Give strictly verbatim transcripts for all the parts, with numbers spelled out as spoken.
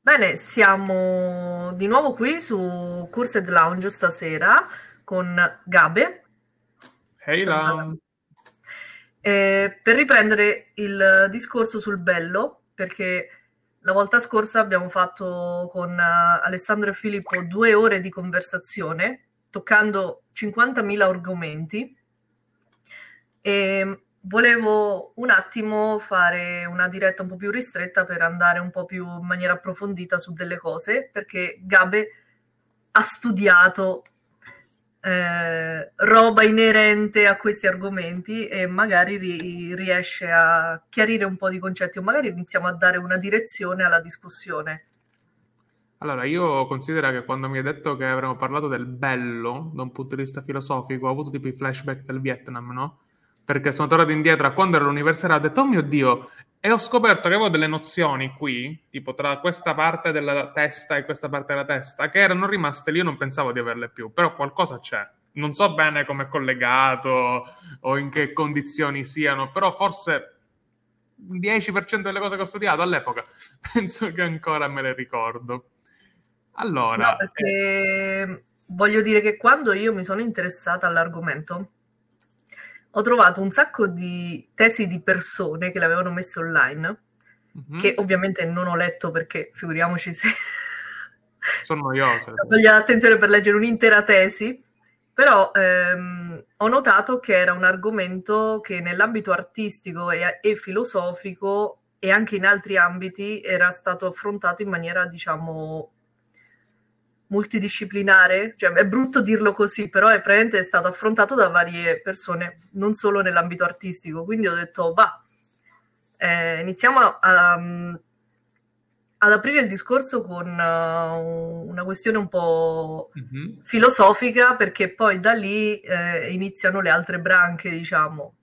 Bene, siamo di nuovo qui su Cursed Lounge stasera con Gabe. Hey Salutala. là. Eh, per riprendere il discorso sul bello, perché la volta scorsa abbiamo fatto con eh, Alessandro e Filippo due ore di conversazione, toccando cinquantamila argomenti, e volevo un attimo fare una diretta un po' più ristretta per andare un po' più in maniera approfondita su delle cose, perché Gabe ha studiato eh, roba inerente a questi argomenti e magari ri- riesce a chiarire un po' di concetti o magari iniziamo a dare una direzione alla discussione. Allora, io considero che quando mi hai detto che avremmo parlato del bello da un punto di vista filosofico, ho avuto tipo i flashback del Vietnam, no? Perché sono tornato indietro a quando ero all'università e ho detto, oh mio Dio, e ho scoperto che avevo delle nozioni qui, tipo tra questa parte della testa e questa parte della testa, che erano rimaste lì, io non pensavo di averle più, però qualcosa c'è. Non so bene come è collegato o in che condizioni siano, però forse il dieci per cento delle cose che ho studiato all'epoca penso che ancora me le ricordo. No, Allora, eh, perché voglio dire che quando io mi sono interessata all'argomento, ho trovato un sacco di tesi di persone che le avevano messe online, che mhm, ovviamente non ho letto perché figuriamoci se sono noiose le ho teste. soglia l'attenzione per leggere un'intera tesi, però ehm, ho notato che era un argomento che nell'ambito artistico e, e filosofico e anche in altri ambiti era stato affrontato in maniera, diciamo, multidisciplinare, cioè è brutto dirlo così, però è praticamente è stato affrontato da varie persone, non solo nell'ambito artistico, quindi ho detto, va, eh, iniziamo a, a- ad aprire il discorso con uh, una questione un po' Mhm. filosofica, perché poi da lì eh, iniziano le altre branche, diciamo.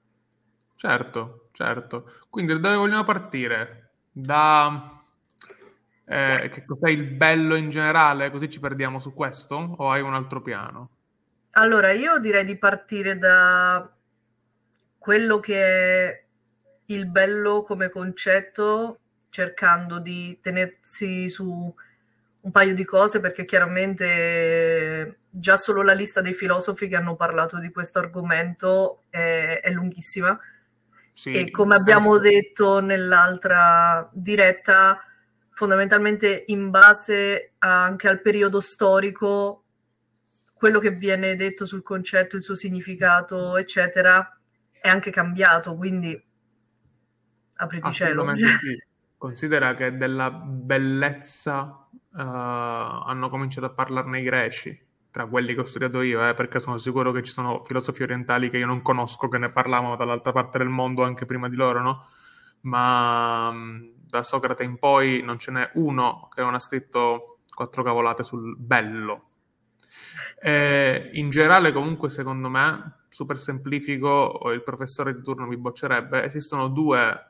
Certo, certo. Quindi da dove vogliamo partire? Da eh, che cos'è il bello in generale? Così ci perdiamo su questo? O hai un altro piano? Allora, io direi di partire da quello che è il bello come concetto, cercando di tenersi su un paio di cose, perché chiaramente già solo la lista dei filosofi che hanno parlato di questo argomento è, è lunghissima. E Sì, come abbiamo penso. detto nell'altra diretta, fondamentalmente in base anche al periodo storico, quello che viene detto sul concetto, il suo significato, eccetera, è anche cambiato, quindi apriti cielo. Assolutamente sì. Considera che della bellezza eh, hanno cominciato a parlarne i greci, tra quelli che ho studiato io, eh, perché sono sicuro che ci sono filosofi orientali che io non conosco, che ne parlavano dall'altra parte del mondo anche prima di loro, no? Ma mh, da Socrate in poi non ce n'è uno che non ha scritto quattro cavolate sul bello. Eh, in generale, comunque, secondo me, super semplifico, o il professore di turno mi boccerebbe, esistono due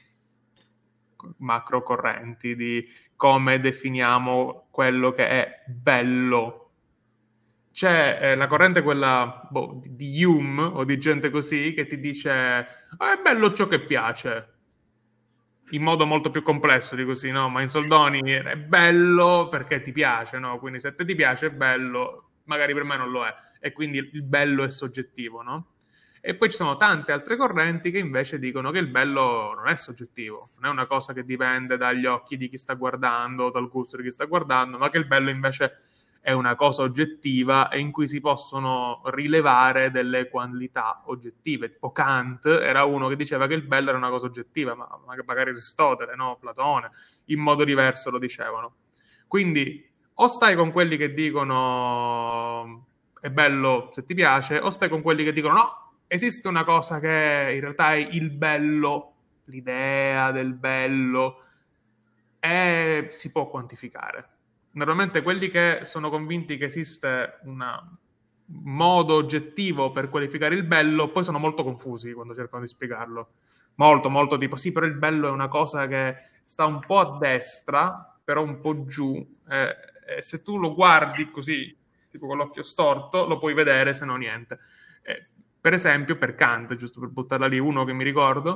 macro correnti di come definiamo quello che è bello. C'è eh, la corrente quella boh, di di Hume o di gente così che ti dice "Ah, è bello ciò che piace", in modo molto più complesso di così, no? Ma in soldoni è bello perché ti piace, no? Quindi se te ti piace è bello, magari per me non lo è, e quindi il bello è soggettivo, no? E poi ci sono tante altre correnti che invece dicono che il bello non è soggettivo, non è una cosa che dipende dagli occhi di chi sta guardando, dal gusto di chi sta guardando, ma che il bello invece è una cosa oggettiva e in cui si possono rilevare delle qualità oggettive. Tipo Kant era uno che diceva che il bello era una cosa oggettiva, ma magari Aristotele, no? Platone, in modo diverso lo dicevano. Quindi o stai con quelli che dicono è bello se ti piace, o stai con quelli che dicono no, esiste una cosa che in realtà è il bello, l'idea del bello, e si può quantificare. Normalmente quelli che sono convinti che esiste un modo oggettivo per qualificare il bello, poi sono molto confusi quando cercano di spiegarlo. Molto, molto tipo, sì, però il bello è una cosa che sta un po' a destra, però un po' giù, eh, e se tu lo guardi così, tipo con l'occhio storto, lo puoi vedere, se no niente. Eh, per esempio, per Kant, giusto per buttarla lì, uno che mi ricordo,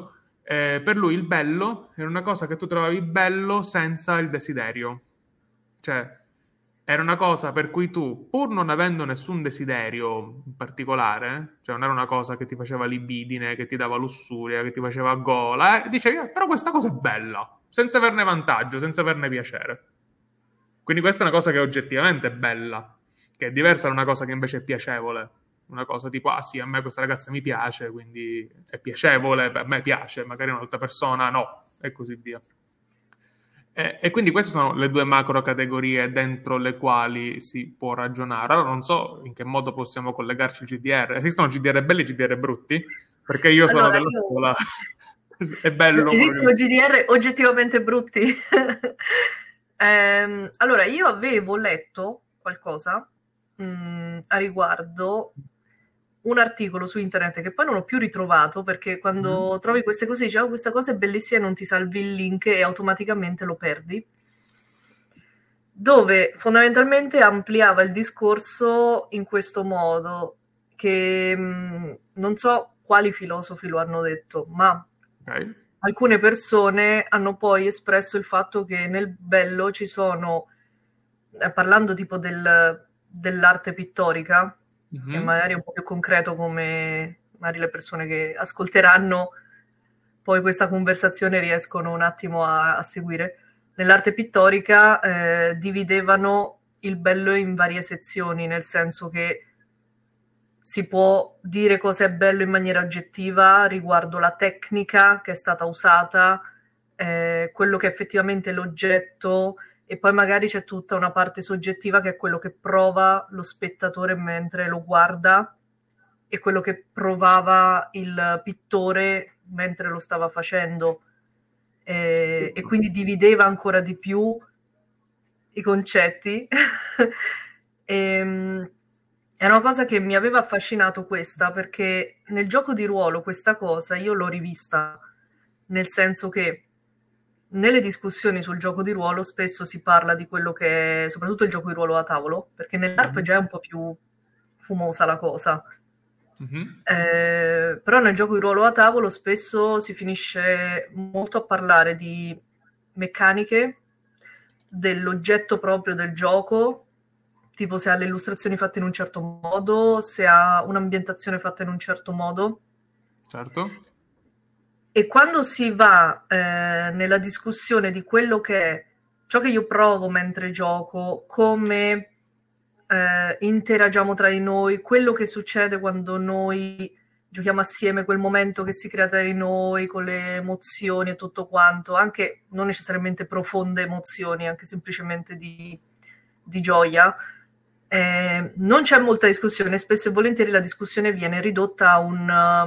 Eh, per lui il bello era una cosa che tu trovavi bello senza il desiderio. Cioè, era una cosa per cui tu, pur non avendo nessun desiderio in particolare, cioè non era una cosa che ti faceva libidine, che ti dava lussuria, che ti faceva gola, eh, dicevi, "Eh, però questa cosa è bella, senza averne vantaggio, senza averne piacere. Quindi questa è una cosa che oggettivamente è bella, che è diversa da una cosa che invece è piacevole. Una cosa tipo, ah sì, a me questa ragazza mi piace, quindi è piacevole, a me piace, magari a un'altra persona no, e così via. E, e quindi queste sono le due macro categorie dentro le quali si può ragionare. Allora non so in che modo possiamo collegarci al G D R. Esistono G D R belli e G D R brutti? Perché io sono Allora, della io scuola. È bello, esistono G D R oggettivamente brutti. Ehm, allora, io avevo letto qualcosa mh, a riguardo un articolo su internet che poi non ho più ritrovato perché Mhm. quando trovi queste cose dici, "Oh, questa cosa è bellissima" e non ti salvi il link e automaticamente lo perdi, dove fondamentalmente ampliava il discorso in questo modo, che mh, non so quali filosofi lo hanno detto, ma Ok. alcune persone hanno poi espresso il fatto che nel bello ci sono, eh, parlando tipo del- dell'arte pittorica, che Mhm. magari è un po' più concreto come magari le persone che ascolteranno poi questa conversazione riescono un attimo a, a seguire. Nell'arte pittorica eh, dividevano il bello in varie sezioni, nel senso che si può dire cosa è bello in maniera oggettiva riguardo la tecnica che è stata usata, eh, quello che è effettivamente l'oggetto, e poi magari c'è tutta una parte soggettiva che è quello che prova lo spettatore mentre lo guarda e quello che provava il pittore mentre lo stava facendo. Eh, e quindi divideva ancora di più i concetti. E, è una cosa che mi aveva affascinato questa, perché nel gioco di ruolo questa cosa io l'ho rivista, nel senso che nelle discussioni sul gioco di ruolo spesso si parla di quello che è, soprattutto il gioco di ruolo a tavolo, perché nell'A R P Mhm. già è un po' più fumosa la cosa. Mhm. Eh, però nel gioco di ruolo a tavolo spesso si finisce molto a parlare di meccaniche, dell'oggetto proprio del gioco, tipo se ha le illustrazioni fatte in un certo modo, se ha un'ambientazione fatta in un certo modo. Certo. E quando si va eh, nella discussione di quello che è ciò che io provo mentre gioco, come eh, interagiamo tra di noi, quello che succede quando noi giochiamo assieme, quel momento che si crea tra di noi, con le emozioni e tutto quanto, anche non necessariamente profonde emozioni, anche semplicemente di, di gioia. Eh, non c'è molta discussione, spesso e volentieri la discussione viene ridotta a un,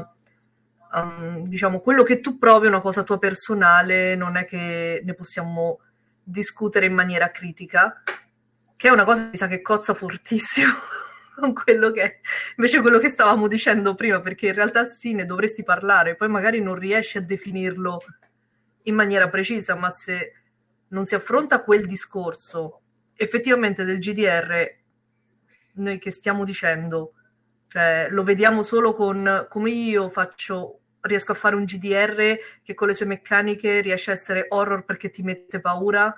uh, um, diciamo, quello che tu provi è una cosa tua personale, non è che ne possiamo discutere in maniera critica, che è una cosa che mi sa che cozza fortissimo con quello che invece quello che stavamo dicendo prima, perché in realtà sì, ne dovresti parlare, poi magari non riesci a definirlo in maniera precisa, ma se non si affronta quel discorso effettivamente del G D R, noi che stiamo dicendo, cioè lo vediamo solo con come io faccio, riesco a fare un G D R che con le sue meccaniche riesce a essere horror perché ti mette paura,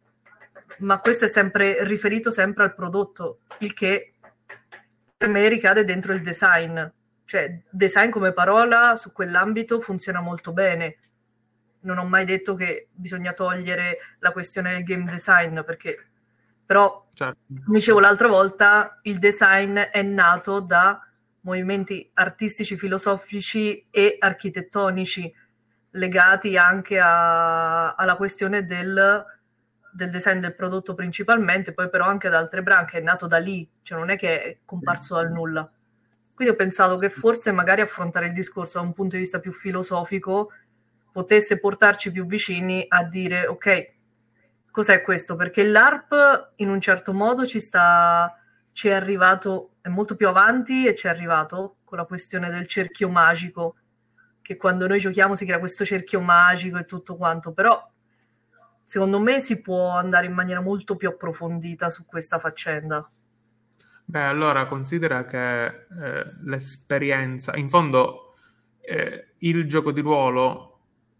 ma questo è sempre riferito sempre al prodotto, il che per me ricade dentro il design. Cioè, design come parola su quell'ambito funziona molto bene. Non ho mai detto che bisogna togliere la questione del game design, perché però, Certo. come dicevo l'altra volta, il design è nato da movimenti artistici, filosofici e architettonici legati anche a, alla questione del, del design del prodotto principalmente, poi però anche ad altre branche, è nato da lì, cioè non è che è comparso dal nulla. Quindi ho pensato che forse magari affrontare il discorso da un punto di vista più filosofico potesse portarci più vicini a dire ok, cos'è questo? Perché l'A R P in un certo modo ci sta, ci è arrivato, è molto più avanti e ci è arrivato con la questione del cerchio magico, che quando noi giochiamo si crea questo cerchio magico e tutto quanto, però secondo me si può andare in maniera molto più approfondita su questa faccenda. Beh, allora considera che eh, l'esperienza, in fondo, eh, il gioco di ruolo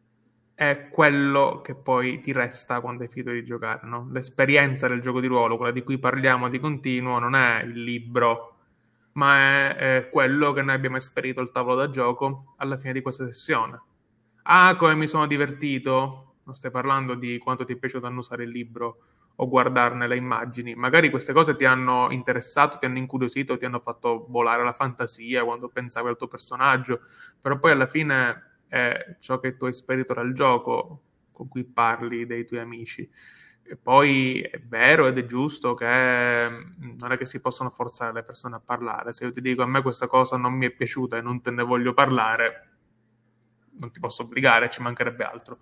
è quello che poi ti resta quando hai finito di giocare, no? L'esperienza del gioco di ruolo, quella di cui parliamo di continuo, non è il libro, ma è, è quello che noi abbiamo esperito al tavolo da gioco alla fine di questa sessione. Ah, come mi sono divertito! Non stai parlando di quanto ti è piaciuto annusare il libro o guardarne le immagini. Magari queste cose ti hanno interessato, ti hanno incuriosito, ti hanno fatto volare la fantasia quando pensavi al tuo personaggio, però poi alla fine è ciò che tu hai esperito dal gioco con cui parli dei tuoi amici. E poi è vero ed è giusto che non è che si possono forzare le persone a parlare. Se io ti dico a me questa cosa non mi è piaciuta e non te ne voglio parlare, non ti posso obbligare, ci mancherebbe altro.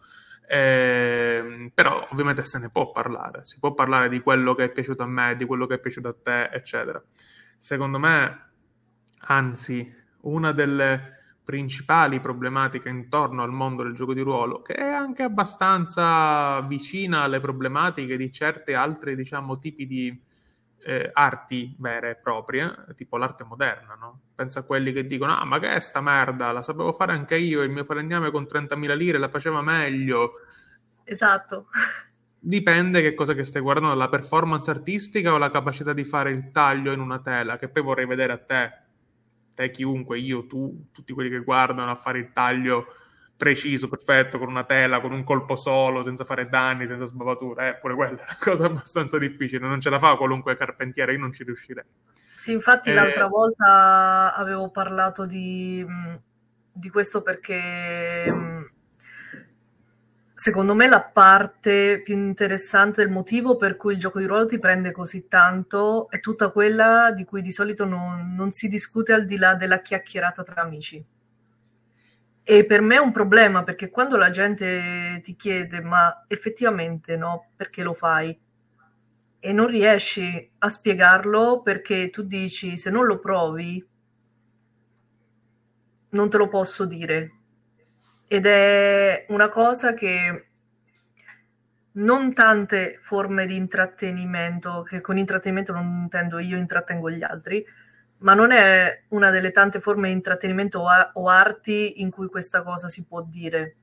Eh, però ovviamente se ne può parlare, si può parlare di quello che è piaciuto a me, di quello che è piaciuto a te, eccetera. Secondo me, anzi, una delle principali problematiche intorno al mondo del gioco di ruolo, che è anche abbastanza vicina alle problematiche di certe altre, diciamo, tipi di eh, arti vere e proprie, tipo l'arte moderna, no? Pensa a quelli che dicono, ah, ma che è sta merda, la sapevo fare anche io, il mio falegname con trentamila lire la faceva meglio. Esatto. Dipende che cosa che stai guardando, la performance artistica o la capacità di fare il taglio in una tela, che poi vorrei vedere a te, te chiunque, io, tu, tutti quelli che guardano a fare il taglio preciso, perfetto, con una tela, con un colpo solo, senza fare danni, senza sbavature, eh, pure quella è una cosa abbastanza difficile, non ce la fa qualunque carpentiere, io non ci riuscirei. Sì, infatti l'altra Eh, volta avevo parlato di, mh, di questo perché mh, secondo me la parte più interessante del motivo per cui il gioco di ruolo ti prende così tanto è tutta quella di cui di solito non, non si discute al di là della chiacchierata tra amici. E per me è un problema perché quando la gente ti chiede ma effettivamente no, perché lo fai? E non riesci a spiegarlo perché tu dici se non lo provi non te lo posso dire. Ed è una cosa che non tante forme di intrattenimento, che con intrattenimento non intendo io intrattengo gli altri, ma non è una delle tante forme di intrattenimento o, a- o arti in cui questa cosa si può dire.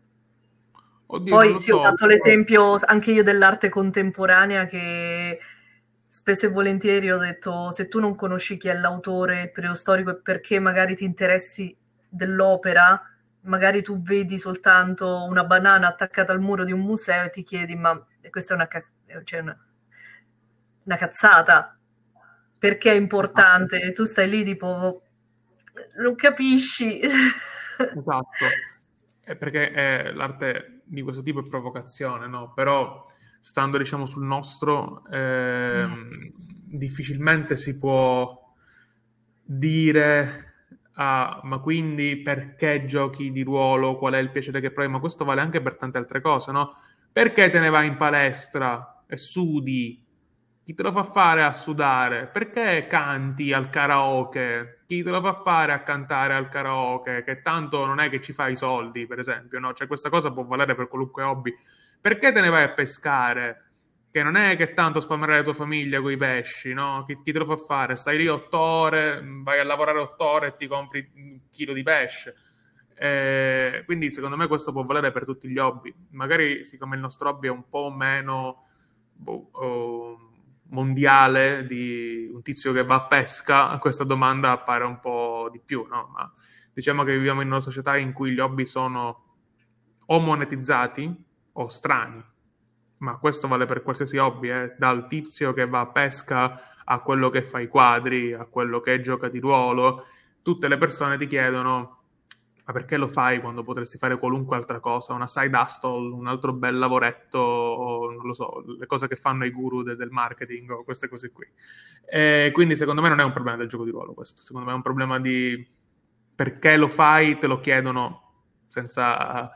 oddio, non Poi lo sì, ho so, fatto l'esempio anche io dell'arte contemporanea che spesso e volentieri ho detto se tu non conosci chi è l'autore, il periodo storico e perché magari ti interessi dell'opera, magari tu vedi soltanto una banana attaccata al muro di un museo e ti chiedi ma questa è una, ca- cioè una, una cazzata, perché è esatto. importante? E tu stai lì tipo non capisci. Esatto. È perché eh, l'arte di questo tipo è provocazione, no? Però stando, diciamo, sul nostro, ehm, difficilmente si può dire, ah, ma quindi perché giochi di ruolo? Qual è il piacere che provi? Ma questo vale anche per tante altre cose, no? Perché te ne vai in palestra e sudi? Chi te lo fa fare a sudare? Perché canti al karaoke? Chi te lo fa fare a cantare al karaoke? Che tanto non è che ci fai i soldi, per esempio, no? Cioè questa cosa può valere per qualunque hobby. Perché te ne vai a pescare? Che non è che tanto sfamerai la tua famiglia con i pesci, no? Chi, chi te lo fa fare? Stai lì otto ore, vai a lavorare otto ore e ti compri un chilo di pesce. Eh, quindi secondo me questo può valere per tutti gli hobby. Magari siccome il nostro hobby è un po' meno boh, oh, mondiale di un tizio che va a pesca, questa domanda appare un po' di più, no? Ma diciamo che viviamo in una società in cui gli hobby sono o monetizzati o strani, ma questo vale per qualsiasi hobby, eh? Dal tizio che va a pesca a quello che fa i quadri, a quello che gioca di ruolo, tutte le persone ti chiedono ma perché lo fai quando potresti fare qualunque altra cosa, una side hustle, un altro bel lavoretto, o non lo so, le cose che fanno i guru de- del marketing o queste cose qui. E quindi secondo me non è un problema del gioco di ruolo questo, secondo me è un problema di perché lo fai, te lo chiedono senza,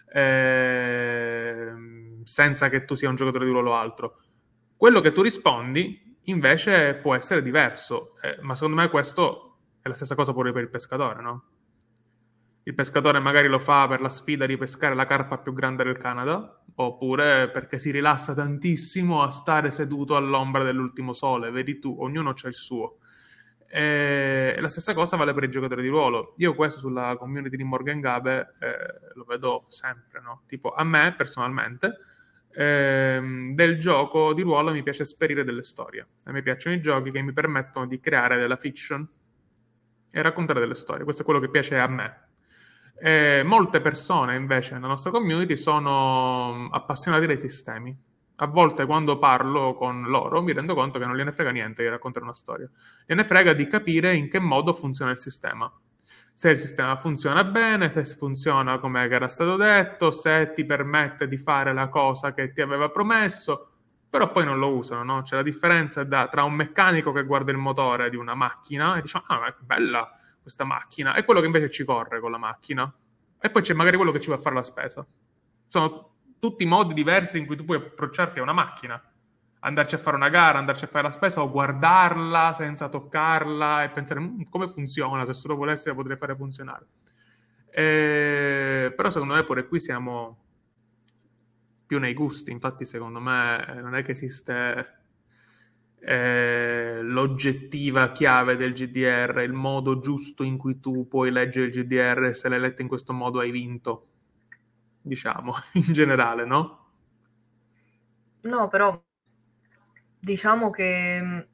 eh, senza che tu sia un giocatore di ruolo o altro. Quello che tu rispondi invece può essere diverso, eh, ma secondo me questo è la stessa cosa pure per il pescatore, no? Il pescatore magari lo fa per la sfida di pescare la carpa più grande del Canada, oppure perché si rilassa tantissimo a stare seduto all'ombra dell'ultimo sole. Vedi tu, ognuno c'ha il suo. E la stessa cosa vale per i giocatori di ruolo. Io questo sulla community di Morgan Gabe eh, lo vedo sempre, no? Tipo, a me personalmente ehm, del gioco di ruolo mi piace esperire delle storie. A me piacciono i giochi che mi permettono di creare della fiction e raccontare delle storie. Questo è quello che piace a me. Eh, molte persone invece nella nostra community sono appassionate dai sistemi. A volte quando parlo con loro mi rendo conto che non gliene frega niente di raccontare una storia. Gliene frega di capire in che modo funziona il sistema. Se il sistema funziona bene, se funziona come era stato detto, se ti permette di fare la cosa che ti aveva promesso, però poi non lo usano, no? C'è la differenza da, tra un meccanico che guarda il motore di una macchina e dice ah, ma è bella questa macchina, e quello che invece ci corre con la macchina. E poi c'è magari quello che ci va a fare la spesa. Sono tutti modi diversi in cui tu puoi approcciarti a una macchina. Andarci a fare una gara, andarci a fare la spesa o guardarla senza toccarla e pensare "Mm, come funziona, se solo volessi la potrei fare funzionare". E... Però secondo me pure qui siamo più nei gusti. Infatti secondo me non è che esiste eh, l'oggettiva chiave del G D R, il modo giusto in cui tu puoi leggere il G D R e se l'hai letto in questo modo hai vinto, diciamo, in generale, no? No, però diciamo che mh,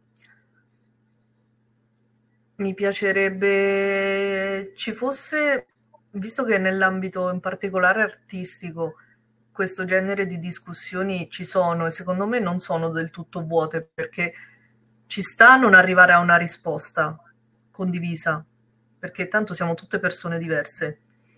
mi piacerebbe ci fosse, visto che nell'ambito in particolare artistico questo genere di discussioni ci sono e secondo me non sono del tutto vuote, perché ci sta a non arrivare a una risposta condivisa, perché tanto siamo tutte persone diverse.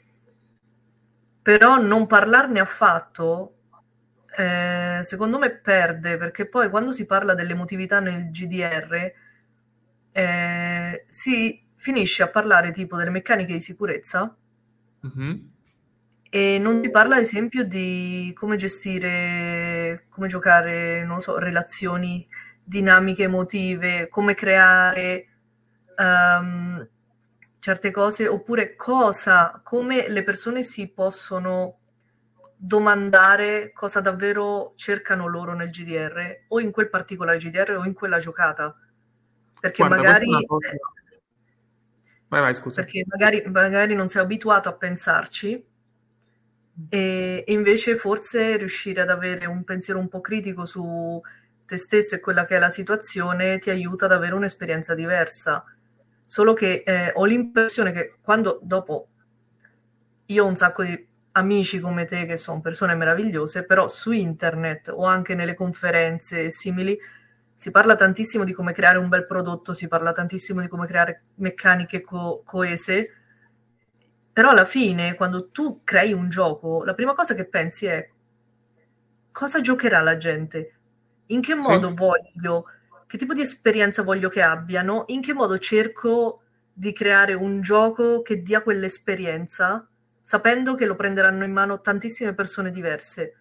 Però non parlarne affatto, eh, secondo me perde, perché poi quando si parla dell'emotività nel G D R, eh, si finisce a parlare tipo delle meccaniche di sicurezza Mhm. e non si parla ad esempio di come gestire, come giocare, non lo so, relazioni dinamiche emotive, come creare ehm, certe cose, oppure cosa, come le persone si possono domandare cosa davvero cercano loro nel G D R, o in quel particolare G D R o in quella giocata. Perché Guarda, questa è una magari, cosa... Vai, vai, scusa. perché magari, magari non sei abituato a pensarci e, e invece forse riuscire ad avere un pensiero un po' critico su te stesso e quella che è la situazione ti aiuta ad avere un'esperienza diversa. Solo che eh, ho l'impressione che quando dopo io ho un sacco di amici come te che sono persone meravigliose, però su internet o anche nelle conferenze simili si parla tantissimo di come creare un bel prodotto, si parla tantissimo di come creare meccaniche co- coese, però alla fine quando tu crei un gioco, la prima cosa che pensi è cosa giocherà la gente? In che Sì? modo voglio, che tipo di esperienza voglio che abbiano? In che modo cerco di creare un gioco che dia quell'esperienza, sapendo che lo prenderanno in mano tantissime persone diverse?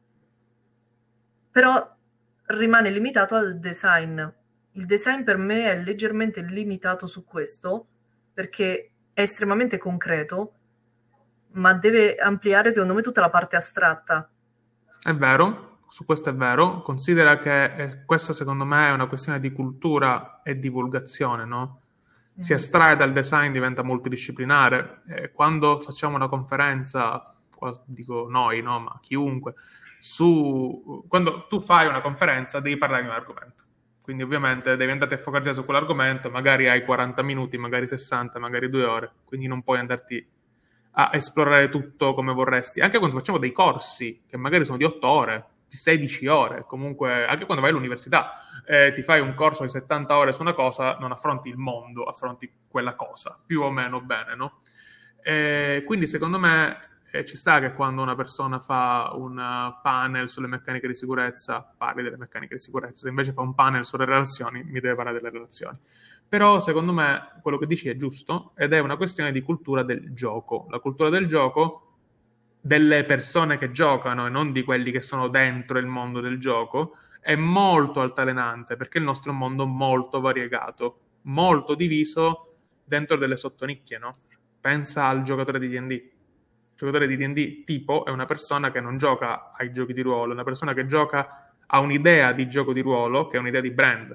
Però rimane limitato al design. Il design per me è leggermente limitato su questo, perché è estremamente concreto, ma deve ampliare secondo me tutta la parte astratta. È vero, su questo è vero. Considera che eh, questa secondo me è una questione di cultura e divulgazione, no? Si Mhm. estrae dal design, diventa multidisciplinare. Eh, quando facciamo una conferenza, qua dico noi, no, ma chiunque, su... quando tu fai una conferenza devi parlare di un argomento. Quindi ovviamente devi andare a focalizzare su quell'argomento, magari hai quaranta minuti, magari sessanta, magari due ore, quindi non puoi andarti a esplorare tutto come vorresti. Anche quando facciamo dei corsi, che magari sono di otto ore, di sedici ore, comunque anche quando vai all'università, eh, ti fai un corso di settanta ore su una cosa, non affronti il mondo, affronti quella cosa, più o meno bene, no? E quindi secondo me eh, ci sta che quando una persona fa un uh, panel sulle meccaniche di sicurezza, parli delle meccaniche di sicurezza, se invece fa un panel sulle relazioni, mi deve parlare delle relazioni. Però secondo me quello che dici è giusto ed è una questione di cultura del gioco. La cultura del gioco delle persone che giocano e non di quelli che sono dentro il mondo del gioco è molto altalenante perché il nostro è un mondo molto variegato, molto diviso dentro delle sottonicchie, no? Pensa al giocatore di D and D. Il giocatore di D and D tipo è una persona che non gioca ai giochi di ruolo, è una persona che gioca a un'idea di gioco di ruolo che è un'idea di brand.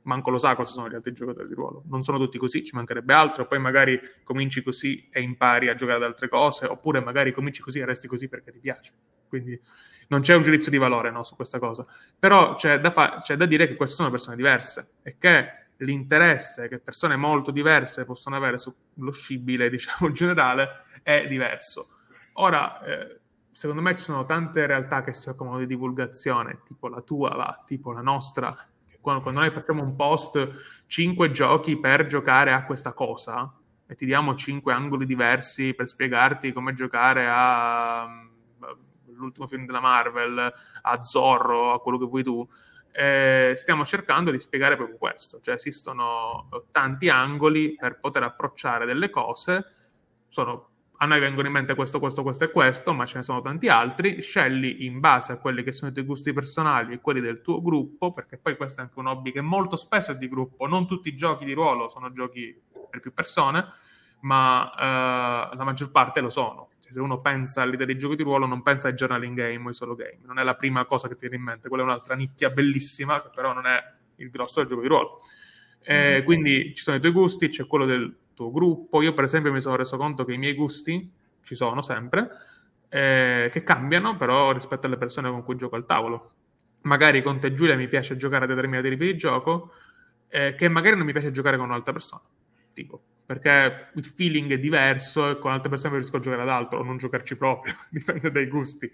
manco lo sa cosa sono gli altri giocatori di ruolo. Non sono tutti così, ci mancherebbe altro, poi magari cominci così e impari a giocare ad altre cose, oppure magari cominci così e resti così perché ti piace. Quindi non c'è un giudizio di valore, no, su questa cosa. Però c'è da, fa- c'è da dire che queste sono persone diverse e che l'interesse che persone molto diverse possono avere sullo scibile, diciamo, in generale, è diverso. Ora, eh, secondo me ci sono tante realtà che si occupano di divulgazione, tipo la tua, va, tipo la nostra. Quando, quando noi facciamo un post, cinque giochi per giocare a questa cosa, e ti diamo cinque angoli diversi per spiegarti come giocare a l'ultimo film della Marvel, a Zorro, a quello che vuoi tu, eh, stiamo cercando di spiegare proprio questo. Cioè esistono tanti angoli per poter approcciare delle cose, sono, a noi vengono in mente questo, questo, questo e questo, ma ce ne sono tanti altri, scegli in base a quelli che sono i tuoi gusti personali e quelli del tuo gruppo, perché poi questo è anche un hobby che molto spesso è di gruppo, non tutti i giochi di ruolo sono giochi per più persone, ma eh, la maggior parte lo sono. Cioè, se uno pensa all'idea di giochi di ruolo, non pensa ai journaling game o ai solo game, non è la prima cosa che ti viene in mente, quella è un'altra nicchia bellissima, che però non è il grosso del gioco di ruolo. Eh, mm-hmm. Quindi ci sono i tuoi gusti, c'è quello del tuo gruppo. Io per esempio mi sono reso conto che i miei gusti ci sono sempre, eh, che cambiano però rispetto alle persone con cui gioco al tavolo. Magari con te Giulia mi piace giocare a determinati tipi di gioco, eh, che magari non mi piace giocare con un'altra persona, tipo, perché il feeling è diverso e con altre persone riesco a giocare ad altro o non giocarci proprio, dipende dai gusti.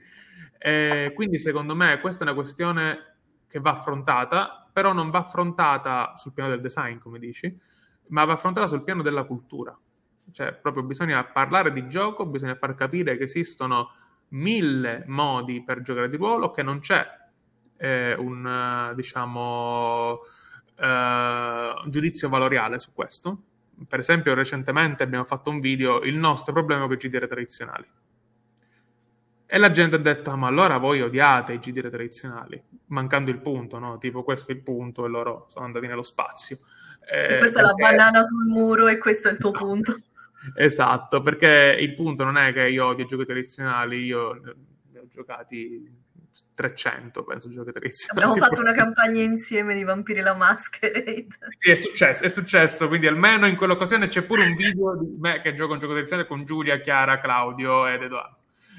Eh, quindi secondo me questa è una questione che va affrontata, però non va affrontata sul piano del design, come dici, ma va affrontata sul piano della cultura. Cioè, proprio bisogna parlare di gioco, bisogna far capire che esistono mille modi per giocare di ruolo, che non c'è eh, un, diciamo, eh, un giudizio valoriale su questo. Per esempio, recentemente abbiamo fatto un video, il nostro problema con i G D R tradizionali. E la gente ha detto, ah, ma allora voi odiate i G D R tradizionali, mancando il punto, no? Tipo, questo è il punto e loro sono andati nello spazio. Eh, questa perché... è la banana sul muro e questo è il tuo no. punto. Esatto, perché il punto non è che io odio i giochi tradizionali, io ne ho giocati trecento, penso, giochi tradizionali. Abbiamo fatto una campagna insieme di Vampiri la Masquerade. Sì, è successo, è successo, quindi almeno in quell'occasione c'è pure un video di me che gioco un gioco tradizionale con Giulia, Chiara, Claudio ed Edoardo.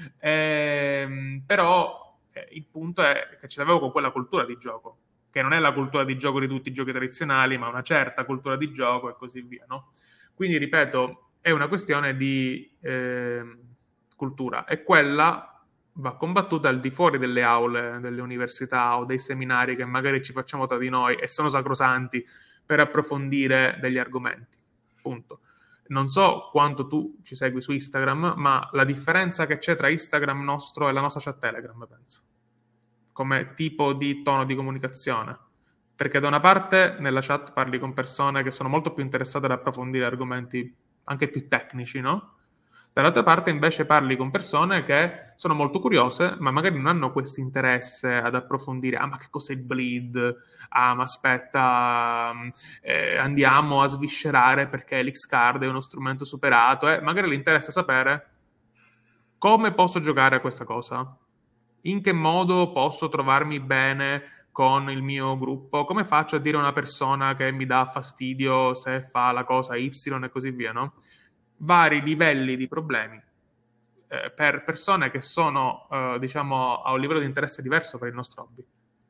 Ehm, però eh, il punto è che ce l'avevo con quella cultura di gioco, che non è la cultura di gioco di tutti i giochi tradizionali, ma una certa cultura di gioco e così via, no? Quindi, ripeto, è una questione di eh, cultura e quella va combattuta al di fuori delle aule delle università o dei seminari che magari ci facciamo tra di noi e sono sacrosanti per approfondire degli argomenti, punto. Non so quanto tu ci segui su Instagram, ma la differenza che c'è tra Instagram nostro e la nostra chat Telegram, penso, come tipo di tono di comunicazione. Perché da una parte nella chat parli con persone che sono molto più interessate ad approfondire argomenti anche più tecnici, no? Dall'altra parte invece parli con persone che sono molto curiose, ma magari non hanno questo interesse ad approfondire, ah ma che cos'è il bleed? Ah ma aspetta, eh, andiamo a sviscerare perché l'X-Card è uno strumento superato, eh? Magari gli interessa sapere come posso giocare a questa cosa, in che modo posso trovarmi bene con il mio gruppo, come faccio a dire a una persona che mi dà fastidio se fa la cosa Y e così via, no? Vari livelli di problemi eh, per persone che sono, eh, diciamo, a un livello di interesse diverso per il nostro hobby.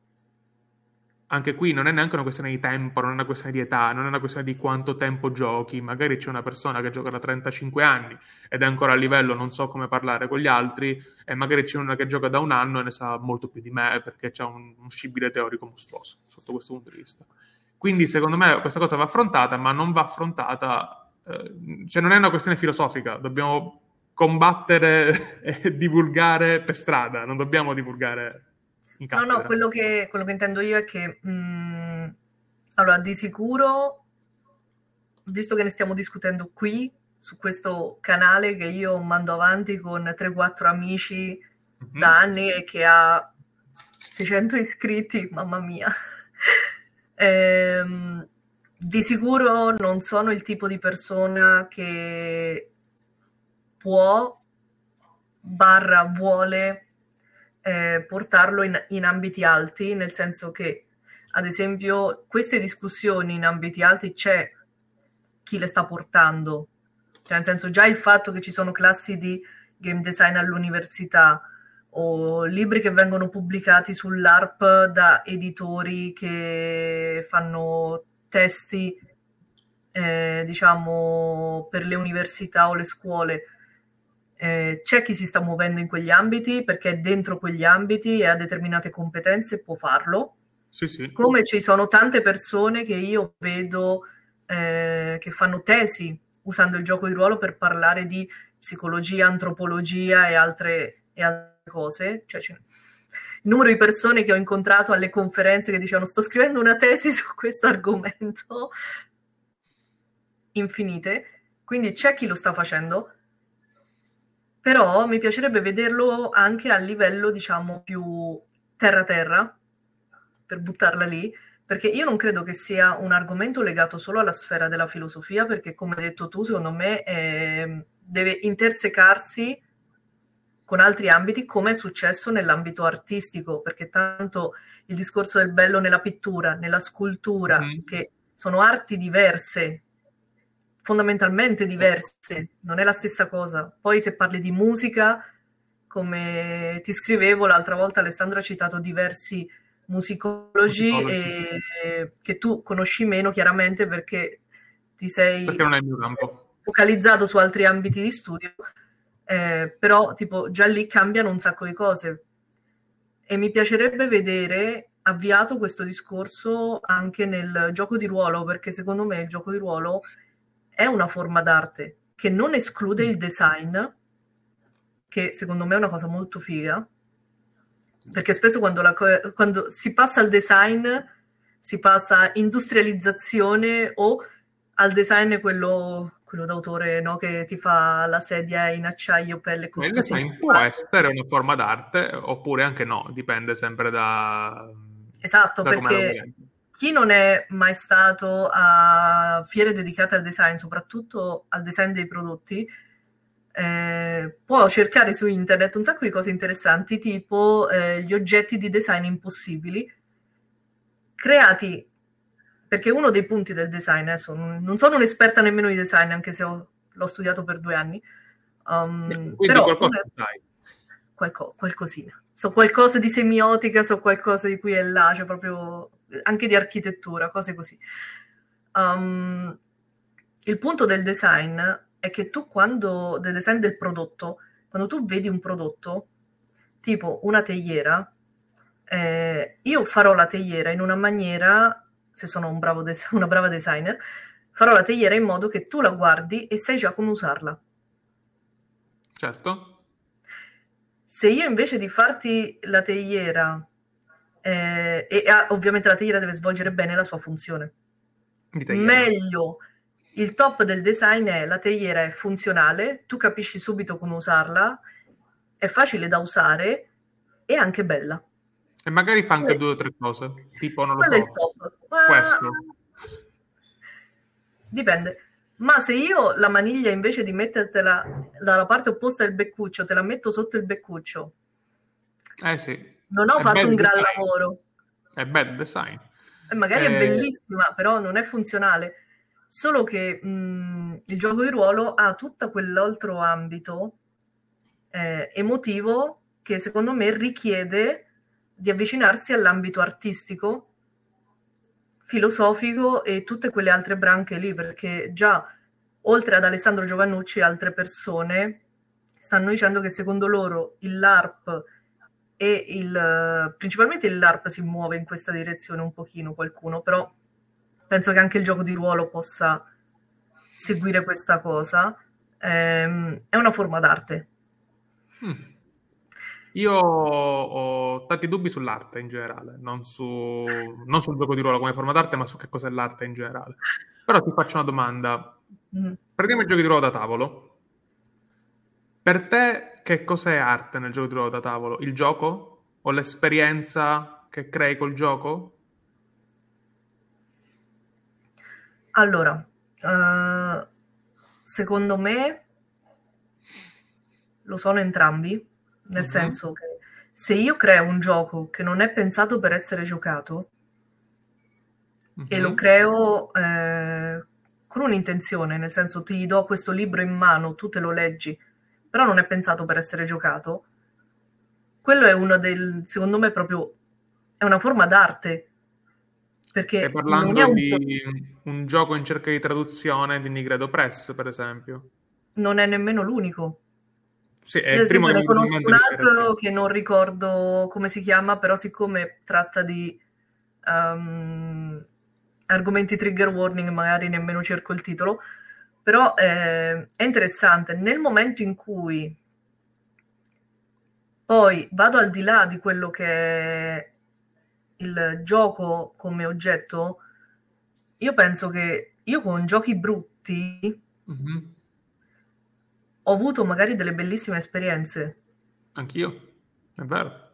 Anche qui non è neanche una questione di tempo, non è una questione di età, non è una questione di quanto tempo giochi. Magari c'è una persona che gioca da trentacinque anni ed è ancora a livello non so come parlare con gli altri, e magari c'è una che gioca da un anno e ne sa molto più di me perché c'ha un, un scibile teorico mostruoso sotto questo punto di vista. Quindi secondo me questa cosa va affrontata, ma non va affrontata... Cioè non è una questione filosofica, dobbiamo combattere e divulgare per strada, non dobbiamo divulgare in cattedra. No, no, quello che, quello che intendo io è che mh, allora di sicuro, visto che ne stiamo discutendo qui su questo canale che io mando avanti con tre quattro amici mm-hmm. da anni e che ha seicento iscritti, mamma mia, ehm di sicuro non sono il tipo di persona che può barra vuole eh, portarlo in, in ambiti alti, nel senso che ad esempio, queste discussioni in ambiti alti c'è chi le sta portando. Cioè, nel senso, già il fatto che ci sono classi di game design all'università o libri che vengono pubblicati sull'A R P da editori che fanno testi, eh, diciamo, per le università o le scuole. Eh, c'è chi si sta muovendo in quegli ambiti perché è dentro quegli ambiti e ha determinate competenze e può farlo. Sì, sì. Come ci sono tante persone che io vedo eh, che fanno tesi usando il gioco di ruolo per parlare di psicologia, antropologia e altre, e altre cose. Cioè, c'è il numero di persone che ho incontrato alle conferenze che dicevano sto scrivendo una tesi su questo argomento, infinite. Quindi c'è chi lo sta facendo, però mi piacerebbe vederlo anche a livello, diciamo, più terra-terra, per buttarla lì, perché io non credo che sia un argomento legato solo alla sfera della filosofia, perché come hai detto tu, secondo me eh, deve intersecarsi con altri ambiti, come è successo nell'ambito artistico, perché tanto il discorso del bello nella pittura, nella scultura, mm-hmm. che sono arti diverse, fondamentalmente diverse, non è la stessa cosa. Poi se parli di musica, come ti scrivevo l'altra volta, Alessandro ha citato diversi musicologi, musicologi. E che tu conosci meno chiaramente perché ti sei perché non è il mio campo. focalizzato su altri ambiti di studio, eh, però tipo già lì cambiano un sacco di cose e mi piacerebbe vedere avviato questo discorso anche nel gioco di ruolo, perché secondo me il gioco di ruolo è una forma d'arte che non esclude il design, che secondo me è una cosa molto figa, perché spesso quando, la, quando si passa al design si passa industrializzazione o al design quello, quello d'autore, no? Che ti fa la sedia in acciaio, pelle costosissima. Il design può essere una forma d'arte oppure anche no, dipende sempre da... Esatto, da perché chi non è mai stato a fiere dedicate al design, soprattutto al design dei prodotti, eh, può cercare su internet un sacco di cose interessanti, tipo eh, gli oggetti di design impossibili, creati, perché uno dei punti del design, adesso non sono un'esperta nemmeno di design, anche se ho, l'ho studiato per due anni, um, quindi però qualcosa sai. Qualco, qualcosina. So qualcosa di semiotica, so qualcosa di qui e là, cioè proprio anche di architettura, cose così. Um, il punto del design è che tu quando, del design del prodotto, quando tu vedi un prodotto, tipo una teiera, eh, io farò la teiera in una maniera, se sono un bravo des- una brava designer, farò la teiera in modo che tu la guardi e sai già come usarla. Certo. Se io invece di farti la teiera, eh, e ah, ovviamente la teiera deve svolgere bene la sua funzione, meglio, il top del design è la teiera è funzionale, tu capisci subito come usarla, è facile da usare e anche bella. E magari fa anche e... due o tre cose, tipo non lo Quello so, è il top. Ma... questo. Dipende. Ma se io la maniglia invece di mettertela dalla parte opposta del beccuccio, te la metto sotto il beccuccio, eh sì, non ho è fatto un gran design. lavoro. È bel design. E magari eh... è bellissima, però non è funzionale. Solo che mh, il gioco di ruolo ha tutto quell'altro ambito eh, emotivo che secondo me richiede di avvicinarsi all'ambito artistico, filosofico e tutte quelle altre branche lì, perché già oltre ad Alessandro Giovannucci altre persone stanno dicendo che secondo loro il LARP e il principalmente il LARP si muove in questa direzione un pochino, qualcuno, però penso che anche il gioco di ruolo possa seguire questa cosa. Ehm, è una forma d'arte. Hmm. Io ho tanti dubbi sull'arte in generale, non, su, non sul gioco di ruolo come forma d'arte, ma su che cos'è l'arte in generale. Però ti faccio una domanda. Mm. Prendiamo i giochi di ruolo da tavolo. Per te che cos'è arte nel gioco di ruolo da tavolo? Il gioco? O l'esperienza che crei col gioco? Allora, uh, secondo me lo sono entrambi. Nel uh-huh. senso che se io creo un gioco che non è pensato per essere giocato, e lo Mhm. creo eh, con un'intenzione, nel senso ti do questo libro in mano, tu te lo leggi, però non è pensato per essere giocato. Quello è uno del, secondo me, proprio è una forma d'arte, Stai perché non è parlando un, gio- di un gioco in cerca di traduzione di Nigredo Press, per esempio. non è nemmeno l'unico. Sì, è Io ad il primo esempio che mi ne è venuto in conosco mente un perché era altro simile. che non ricordo come si chiama, però siccome tratta di ehm, argomenti trigger warning, magari nemmeno cerco il titolo, però eh, è interessante. Nel momento in cui poi vado al di là di quello che è il gioco come oggetto, io penso che io con giochi brutti Mhm. ho avuto magari delle bellissime esperienze. Anch'io, è vero.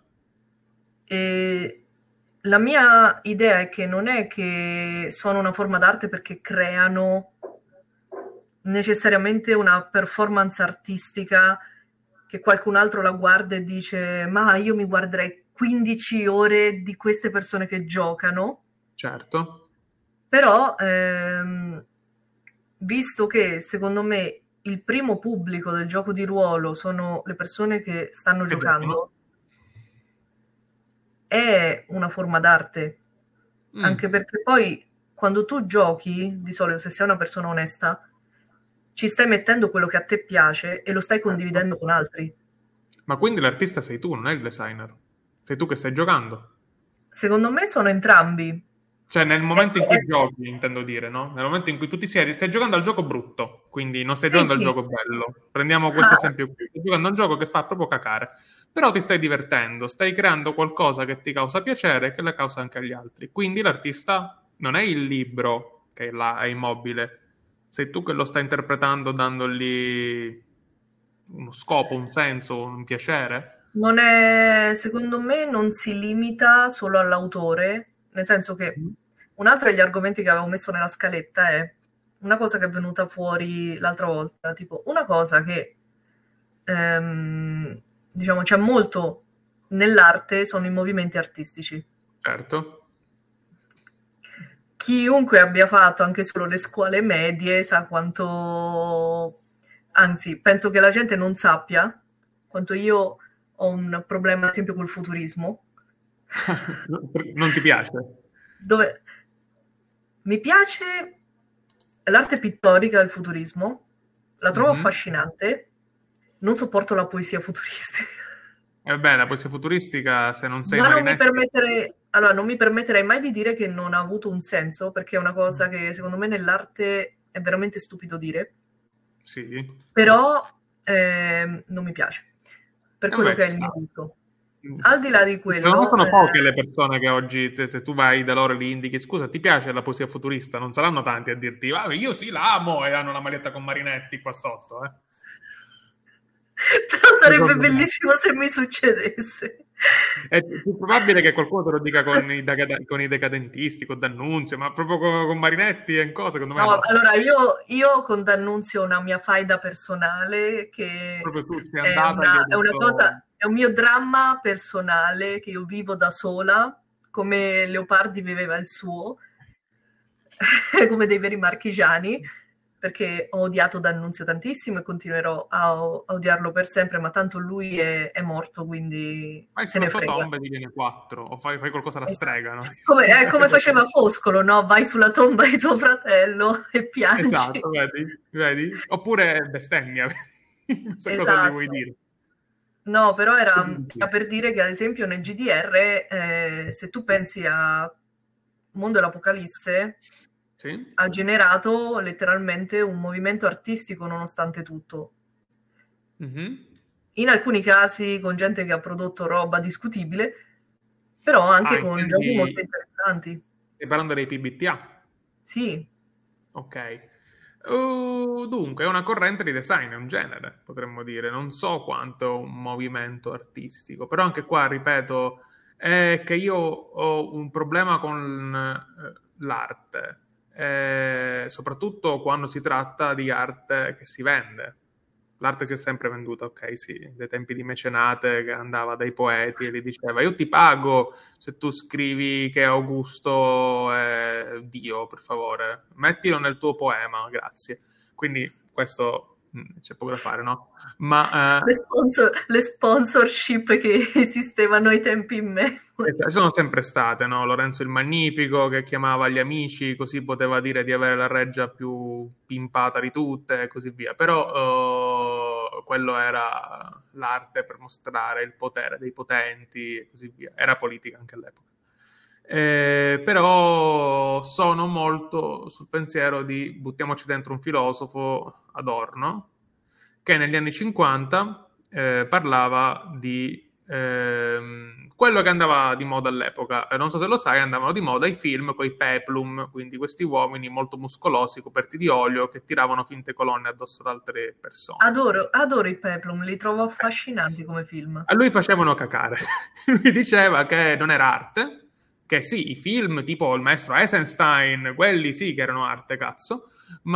E la mia idea è che non è che sono una forma d'arte perché creano necessariamente una performance artistica che qualcun altro la guarda e dice ma io mi guarderei quindici ore di queste persone che giocano, Certo, però ehm, visto che secondo me il primo pubblico del gioco di ruolo sono le persone che stanno che giocano. giocando, è una forma d'arte, anche Mm, perché poi quando tu giochi, di solito se sei una persona onesta, ci stai mettendo quello che a te piace e lo stai certo. condividendo con altri. Ma quindi l'artista sei tu, non è il designer. Sei tu che stai giocando. Secondo me sono entrambi. Cioè, nel È- momento in cui è- giochi, intendo dire, no? Nel momento in cui tu ti siedi, stai giocando al gioco brutto, quindi non stai sì, giocando al sì. gioco bello. Prendiamo questo Ah, esempio qui. Stai giocando a un gioco che fa proprio cacare. Però ti stai divertendo, stai creando qualcosa che ti causa piacere e che le causa anche agli altri. Quindi l'artista non è il libro che è là, è immobile. Sei tu che lo stai interpretando, dandogli uno scopo, un senso, un piacere. non è, secondo me non si limita solo all'autore, nel senso che Mm. un altro degli argomenti che avevo messo nella scaletta è una cosa che è venuta fuori l'altra volta, tipo una cosa che ehm, diciamo c'è molto nell'arte sono i movimenti artistici. Certo. Chiunque abbia fatto anche solo le scuole medie sa quanto, anzi, penso che la gente non sappia quanto io ho un problema, ad esempio, col futurismo, Non ti piace? dove mi piace l'arte pittorica del futurismo, la trovo Mhm. affascinante, non sopporto la poesia futuristica. Ebbene, la poesia futuristica, se non sei Ma non mi Marinetti, permetterei, allora, non mi permetterei mai di dire che non ha avuto un senso, perché è una cosa che secondo me nell'arte è veramente stupido dire, sì, però ehm, non mi piace, per e quello beh, che è ci il mio sta. gusto. Al di là di Secondo me quello, sono poche le eh, persone che oggi, se, se tu vai da loro e li indichi, scusa, ti piace la poesia futurista? Non saranno tanti a dirti, ah, io sì, la amo, e hanno la maglietta con Marinetti qua sotto, eh. però sarebbe Secondo me. bellissimo se mi succedesse. È più probabile che qualcuno te lo dica con i, decad- con i decadentisti, con D'Annunzio, ma proprio con, con Marinetti e cose, secondo me No, no. allora io, io con D'Annunzio ho una mia faida personale che Proprio tu sei è andata e gli una, hai è una detto, cosa, è un mio dramma personale che io vivo da sola, come Leopardi viveva il suo, come dei veri marchigiani, perché ho odiato D'Annunzio tantissimo e continuerò a, a odiarlo per sempre, ma tanto lui è, è morto, quindi vai se sulla ne sua frega. tomba e diviene quattro, o fai, fai qualcosa alla Esatto. strega, no? Come, è Fai come qualcosa- faceva Foscolo, no? Vai sulla tomba di tuo fratello e piangi. Esatto, vedi? Vedi? Oppure bestemmia, vedi? Se cosa gli vuoi Esatto. dire. No, però Che era, era dici? per dire che ad esempio nel G D R, eh, se tu pensi a Mondo dell'Apocalisse, Sì? ha generato letteralmente un movimento artistico nonostante tutto. Mhm. In alcuni casi con gente che ha prodotto roba discutibile, però anche Ah, con giochi molto intendi, interessanti. stai parlando dei P B T A? Sì, Ok. Uh, dunque, è una corrente di design, è un genere, potremmo dire. Non so quanto un movimento artistico, però anche qua, ripeto, è che io ho un problema con eh, l'arte, eh, soprattutto quando si tratta di arte che si vende. l'arte si è sempre venduta, ok, sì, dai tempi di Mecenate che andava dai poeti e gli diceva io ti pago se tu scrivi che Augusto è Dio, per favore, mettilo nel tuo poema, grazie. Quindi questo mh, c'è poco da fare, no? Ma Le, eh, sponsor- le sponsorship che esistevano ai tempi in me. Eh, sono sempre state, no? Lorenzo il Magnifico che chiamava gli amici, così poteva dire di avere la reggia più pimpata di tutte e così via. Però eh, quello era l'arte per mostrare il potere dei potenti e così via. Era politica anche all'epoca. Eh, però sono molto sul pensiero di buttiamoci dentro un filosofo, Adorno, che negli anni cinquanta eh, parlava di ehm, quello che andava di moda all'epoca. Eh, non so se lo sai, andavano di moda i film con i peplum, quindi questi uomini molto muscolosi, coperti di olio, che tiravano finte colonne addosso ad altre persone. Adoro, adoro i Peplum, li trovo affascinanti come film. A lui facevano cacare. Lui diceva che non era arte, che sì, i film tipo il maestro Eisenstein, quelli sì che erano arte, cazzo,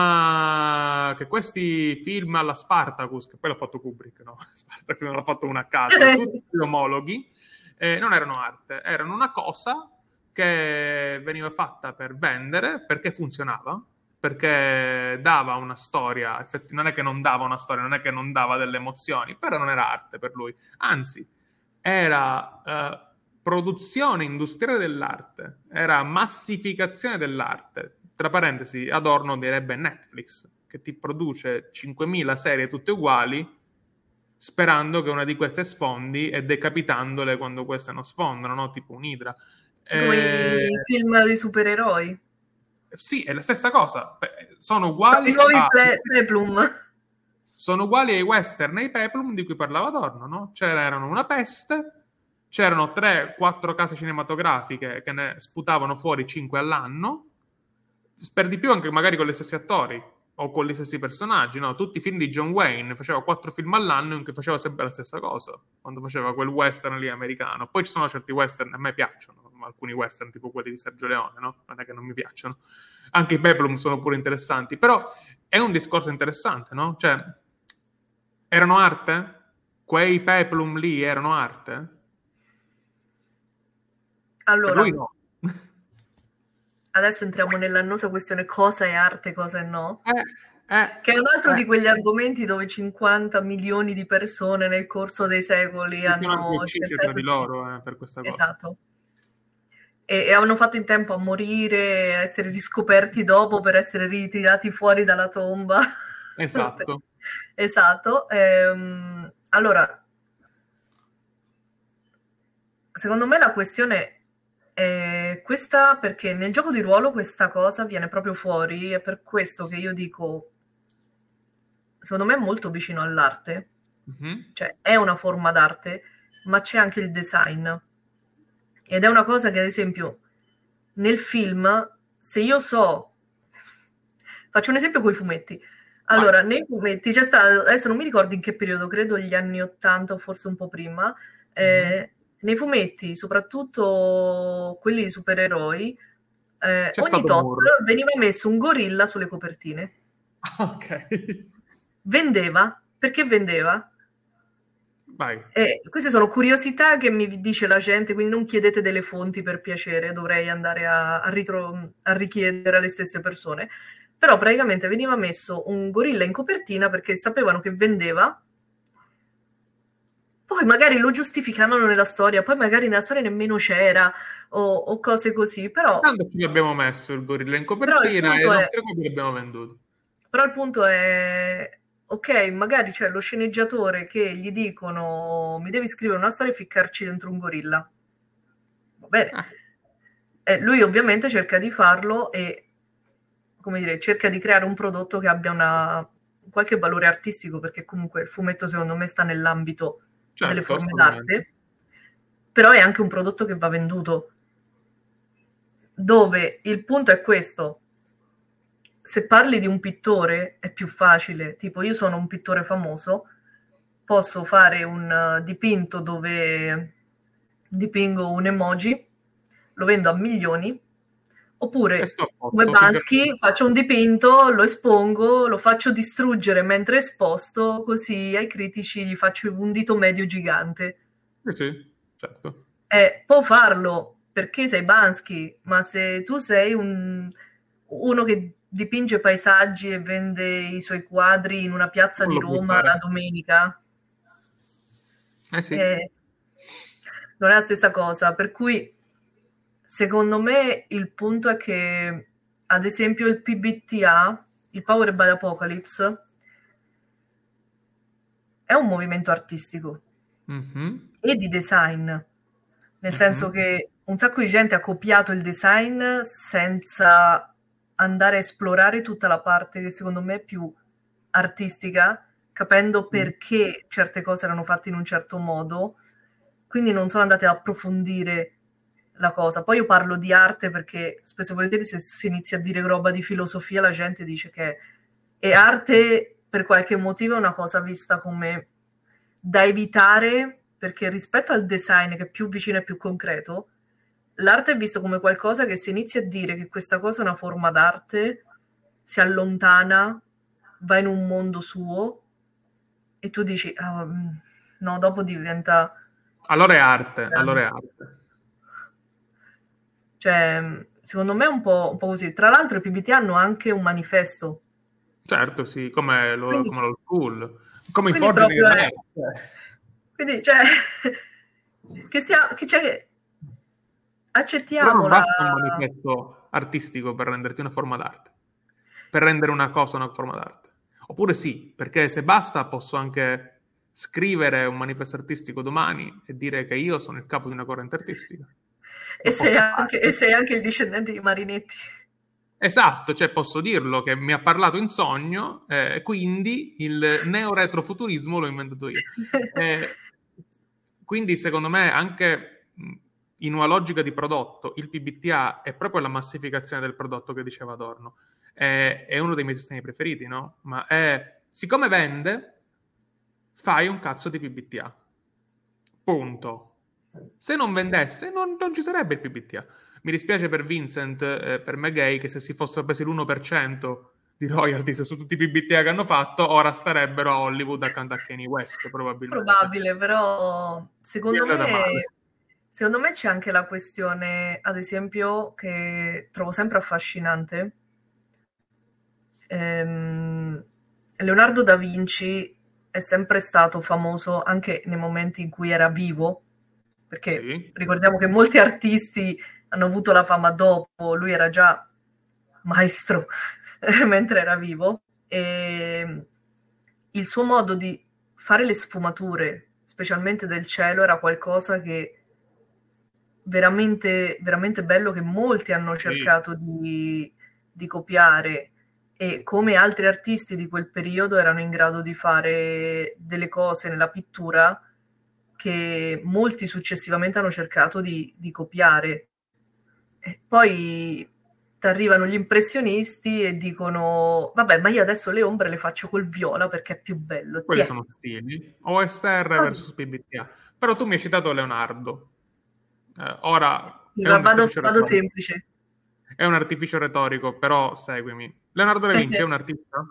ma che questi film alla Spartacus, che poi l'ha fatto Kubrick, no? Spartacus non l'ha fatto uno a caso, tutti gli omologhi, eh, non erano arte, erano una cosa che veniva fatta per vendere perché funzionava, perché dava una storia, effetti, non è che non dava una storia, non è che non dava delle emozioni, però non era arte per lui, anzi era eh, produzione industriale dell'arte, era massificazione dell'arte. Tra parentesi, Adorno direbbe Netflix, che ti produce cinquemila serie tutte uguali, sperando che una di queste sfondi e decapitandole quando queste non sfondano, no? Tipo un'idra. Come Eh, i film di supereroi. sì, è la stessa cosa. Sono Sono i uguali nuovi a... ple- Peplum. sono uguali ai western e ai peplum di cui parlava Adorno, no? C'erano una peste, c'erano tre quattro case cinematografiche che ne sputavano fuori cinque all'anno, per di più anche magari con gli stessi attori o con gli stessi personaggi, no? Tutti i film di John Wayne, faceva quattro film all'anno in cui faceva sempre la stessa cosa, quando faceva quel western lì americano. Poi ci sono certi western, a me piacciono, alcuni western tipo quelli di Sergio Leone, no? Non è che non mi piacciono. Anche i peplum sono pure interessanti, però è un discorso interessante, no? Cioè, erano arte? Quei peplum lì erano arte? Per lui Allora, no. adesso entriamo nell'annosa questione cosa è arte, cosa è no. Eh, eh, Che è un altro eh. di quegli argomenti dove cinquanta milioni di persone nel corso dei secoli Si sono anche hanno uccisi tra cercato di di... loro eh, per questa cosa. Esatto. E, e hanno fatto in tempo a morire, a essere riscoperti dopo per essere ritirati fuori dalla tomba. Esatto. Esatto. Ehm, allora, secondo me la questione è questa, perché nel gioco di ruolo questa cosa viene proprio fuori, è per questo che io dico, secondo me è molto vicino all'arte, Mhm. cioè è una forma d'arte, ma c'è anche il design. Ed è una cosa che, ad esempio, nel film, se io so... Faccio un esempio con i fumetti. Vai. Allora, nei fumetti c'è stato, adesso non mi ricordo in che periodo, credo gli anni ottanta o forse un po' prima, Mhm. eh, nei fumetti, soprattutto quelli di supereroi, eh, C'è ogni stato tot Moore. veniva messo un gorilla sulle copertine. Ok. Vendeva, perché vendeva? Vai. E queste sono curiosità che mi dice la gente, quindi non chiedete delle fonti per piacere, dovrei andare a, a, ritro- a richiedere alle stesse persone. Però praticamente veniva messo un gorilla in copertina perché sapevano che vendeva, poi magari lo giustificavano nella storia, poi magari nella storia nemmeno c'era o, o cose così, però, Tanto ci abbiamo messo il gorilla in però il copertina e le punto è, nostre copie le abbiamo vendute. però il punto è, ok, magari c'è lo sceneggiatore che gli dicono mi devi scrivere una storia e ficcarci dentro un gorilla. Va bene. Eh, Eh, lui ovviamente cerca di farlo e, come dire, cerca di creare un prodotto che abbia una, qualche valore artistico, perché comunque il fumetto secondo me sta nell'ambito delle certo, forme assolutamente. d'arte, però è anche un prodotto che va venduto, dove il punto è questo. Se parli di un pittore è più facile, tipo io sono un pittore famoso, posso fare un uh, dipinto dove dipingo un emoji, lo vendo a milioni, E Oppure, sto a come posto, Bansky, sinceramente. faccio un dipinto, lo espongo, lo faccio distruggere mentre è esposto, così ai critici gli faccio un dito medio gigante. Sì, sì, certo. Eh, può farlo perché sei Bansky, ma se tu sei un, uno che dipinge paesaggi e vende i suoi quadri in una piazza Non di lo puoi Roma la fare. domenica, Eh sì. eh, non è la stessa cosa. Per cui, secondo me, il punto è che, ad esempio, il P B T A, il Power by Apocalypse, è un movimento artistico Mhm, e di design, nel senso mhm, che un sacco di gente ha copiato il design senza andare a esplorare tutta la parte che secondo me è più artistica, capendo sì. perché certe cose erano fatte in un certo modo, quindi non sono andate ad approfondire la cosa. Poi io parlo di arte perché spesso e volentieri se si inizia a dire roba di filosofia la gente dice che è arte per qualche motivo è una cosa vista come da evitare perché rispetto al design che è più vicino e più concreto, l'arte è visto come qualcosa che se inizi a dire che questa cosa è una forma d'arte, si allontana, va in un mondo suo e tu dici, ah, mm, no, dopo diventa... Allora è arte, allora è arte. Cioè, secondo me è un po', un po' così. Tra l'altro i P B T hanno anche un manifesto, Certo, sì, come lo, quindi, come l'old school, come i quindi forgeri proprio è... dell'arte. Quindi, cioè, che stia, che c'è, Però non accettiamola. basta un manifesto artistico per renderti una forma d'arte, per rendere una cosa una forma d'arte. Oppure sì, perché se basta posso anche scrivere un manifesto artistico domani e dire che io sono il capo di una corrente artistica. E Lo sei posso anche, e fare. sei anche il discendente di Marinetti. Esatto, cioè posso dirlo che mi ha parlato in sogno, eh, quindi il neo-retrofuturismo l'ho inventato io. Eh, quindi secondo me anche mh, in una logica di prodotto il P B T A è proprio la massificazione del prodotto che diceva Adorno. È, è uno dei miei sistemi preferiti, no? Ma è, siccome vende, fai un cazzo di P B T A. Punto. Se non vendesse, non, non ci sarebbe il P B T A. Mi dispiace per Vincent, eh, per McGay, che se si fossero presi l'uno per cento di royalties su tutti i P B T A che hanno fatto, ora starebbero a Hollywood accanto a Kanye West, probabilmente. Probabile, però Gli è secondo andata male. me, secondo me c'è anche la questione, ad esempio, che trovo sempre affascinante. Ehm, Leonardo da Vinci è sempre stato famoso anche nei momenti in cui era vivo, perché Sì, ricordiamo che molti artisti hanno avuto la fama dopo, lui era già maestro mentre era vivo e il suo modo di fare le sfumature, specialmente del cielo, era qualcosa che veramente, veramente bello che molti hanno sì. cercato di, di copiare e come altri artisti di quel periodo erano in grado di fare delle cose nella pittura che molti successivamente hanno cercato di, di copiare. E poi ti arrivano gli impressionisti e dicono vabbè ma io adesso le ombre le faccio col viola perché è più bello, Quelli tiè. sono stili. O S R Così. versus P B T A. Però tu mi hai citato Leonardo. Eh, ora Sì, è va- un vado, artificio vado retorico. semplice. È un artificio retorico, però seguimi. Leonardo da Vinci è un artista?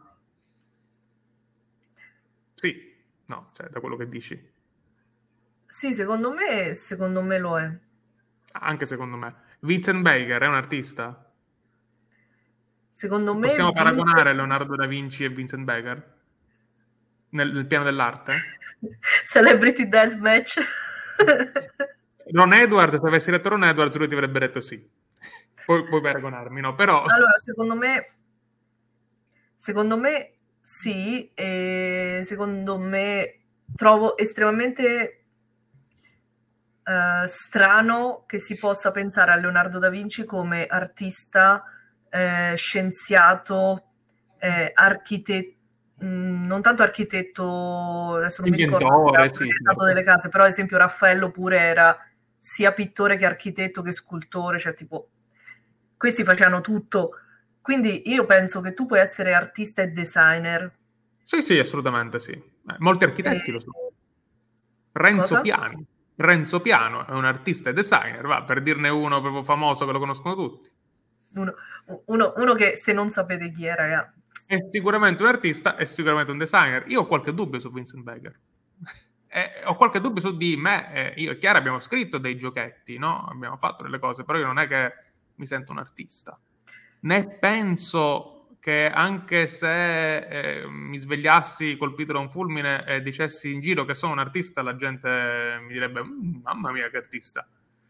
Sì. No, cioè, da quello che dici. Sì, secondo me, secondo me lo è. Anche secondo me. Vincent Baker è un artista? Secondo me Possiamo Vincent... paragonare Leonardo da Vinci e Vincent Baker? Nel, nel piano dell'arte? Celebrity Deathmatch. Ron Edwards, se avessi letto Ron Edwards, lui ti avrebbe detto sì. Poi puoi paragonarmi, no? Però... Allora, secondo me, secondo me sì, e secondo me trovo estremamente eh, strano che si possa pensare a Leonardo da Vinci come artista, eh, scienziato, eh, architetto, non tanto architetto, adesso non mi ricordo chi ha Inventore, sì, progettato certo. delle case, però ad esempio Raffaello pure era sia pittore che architetto che scultore, cioè tipo questi facevano tutto. Quindi io penso che tu puoi essere artista e designer. Sì, sì, assolutamente sì. Eh, molti E... architetti lo sono. Renzo Cosa? Piano. Renzo Piano è un artista e designer, va, per dirne uno proprio famoso che lo conoscono tutti. Uno, uno- uno che se non sapete chi è, raga. È sicuramente un artista, è sicuramente un designer. Io ho qualche dubbio su Vincent Baker. Eh, ho qualche dubbio su di me. Eh, io e Chiara abbiamo scritto dei giochetti, no? Abbiamo fatto delle cose, però io non è che mi sento un artista. Né penso che anche se eh, mi svegliassi colpito da un fulmine e dicessi in giro che sono un artista, la gente mi direbbe: "Mm, mamma mia, che artista."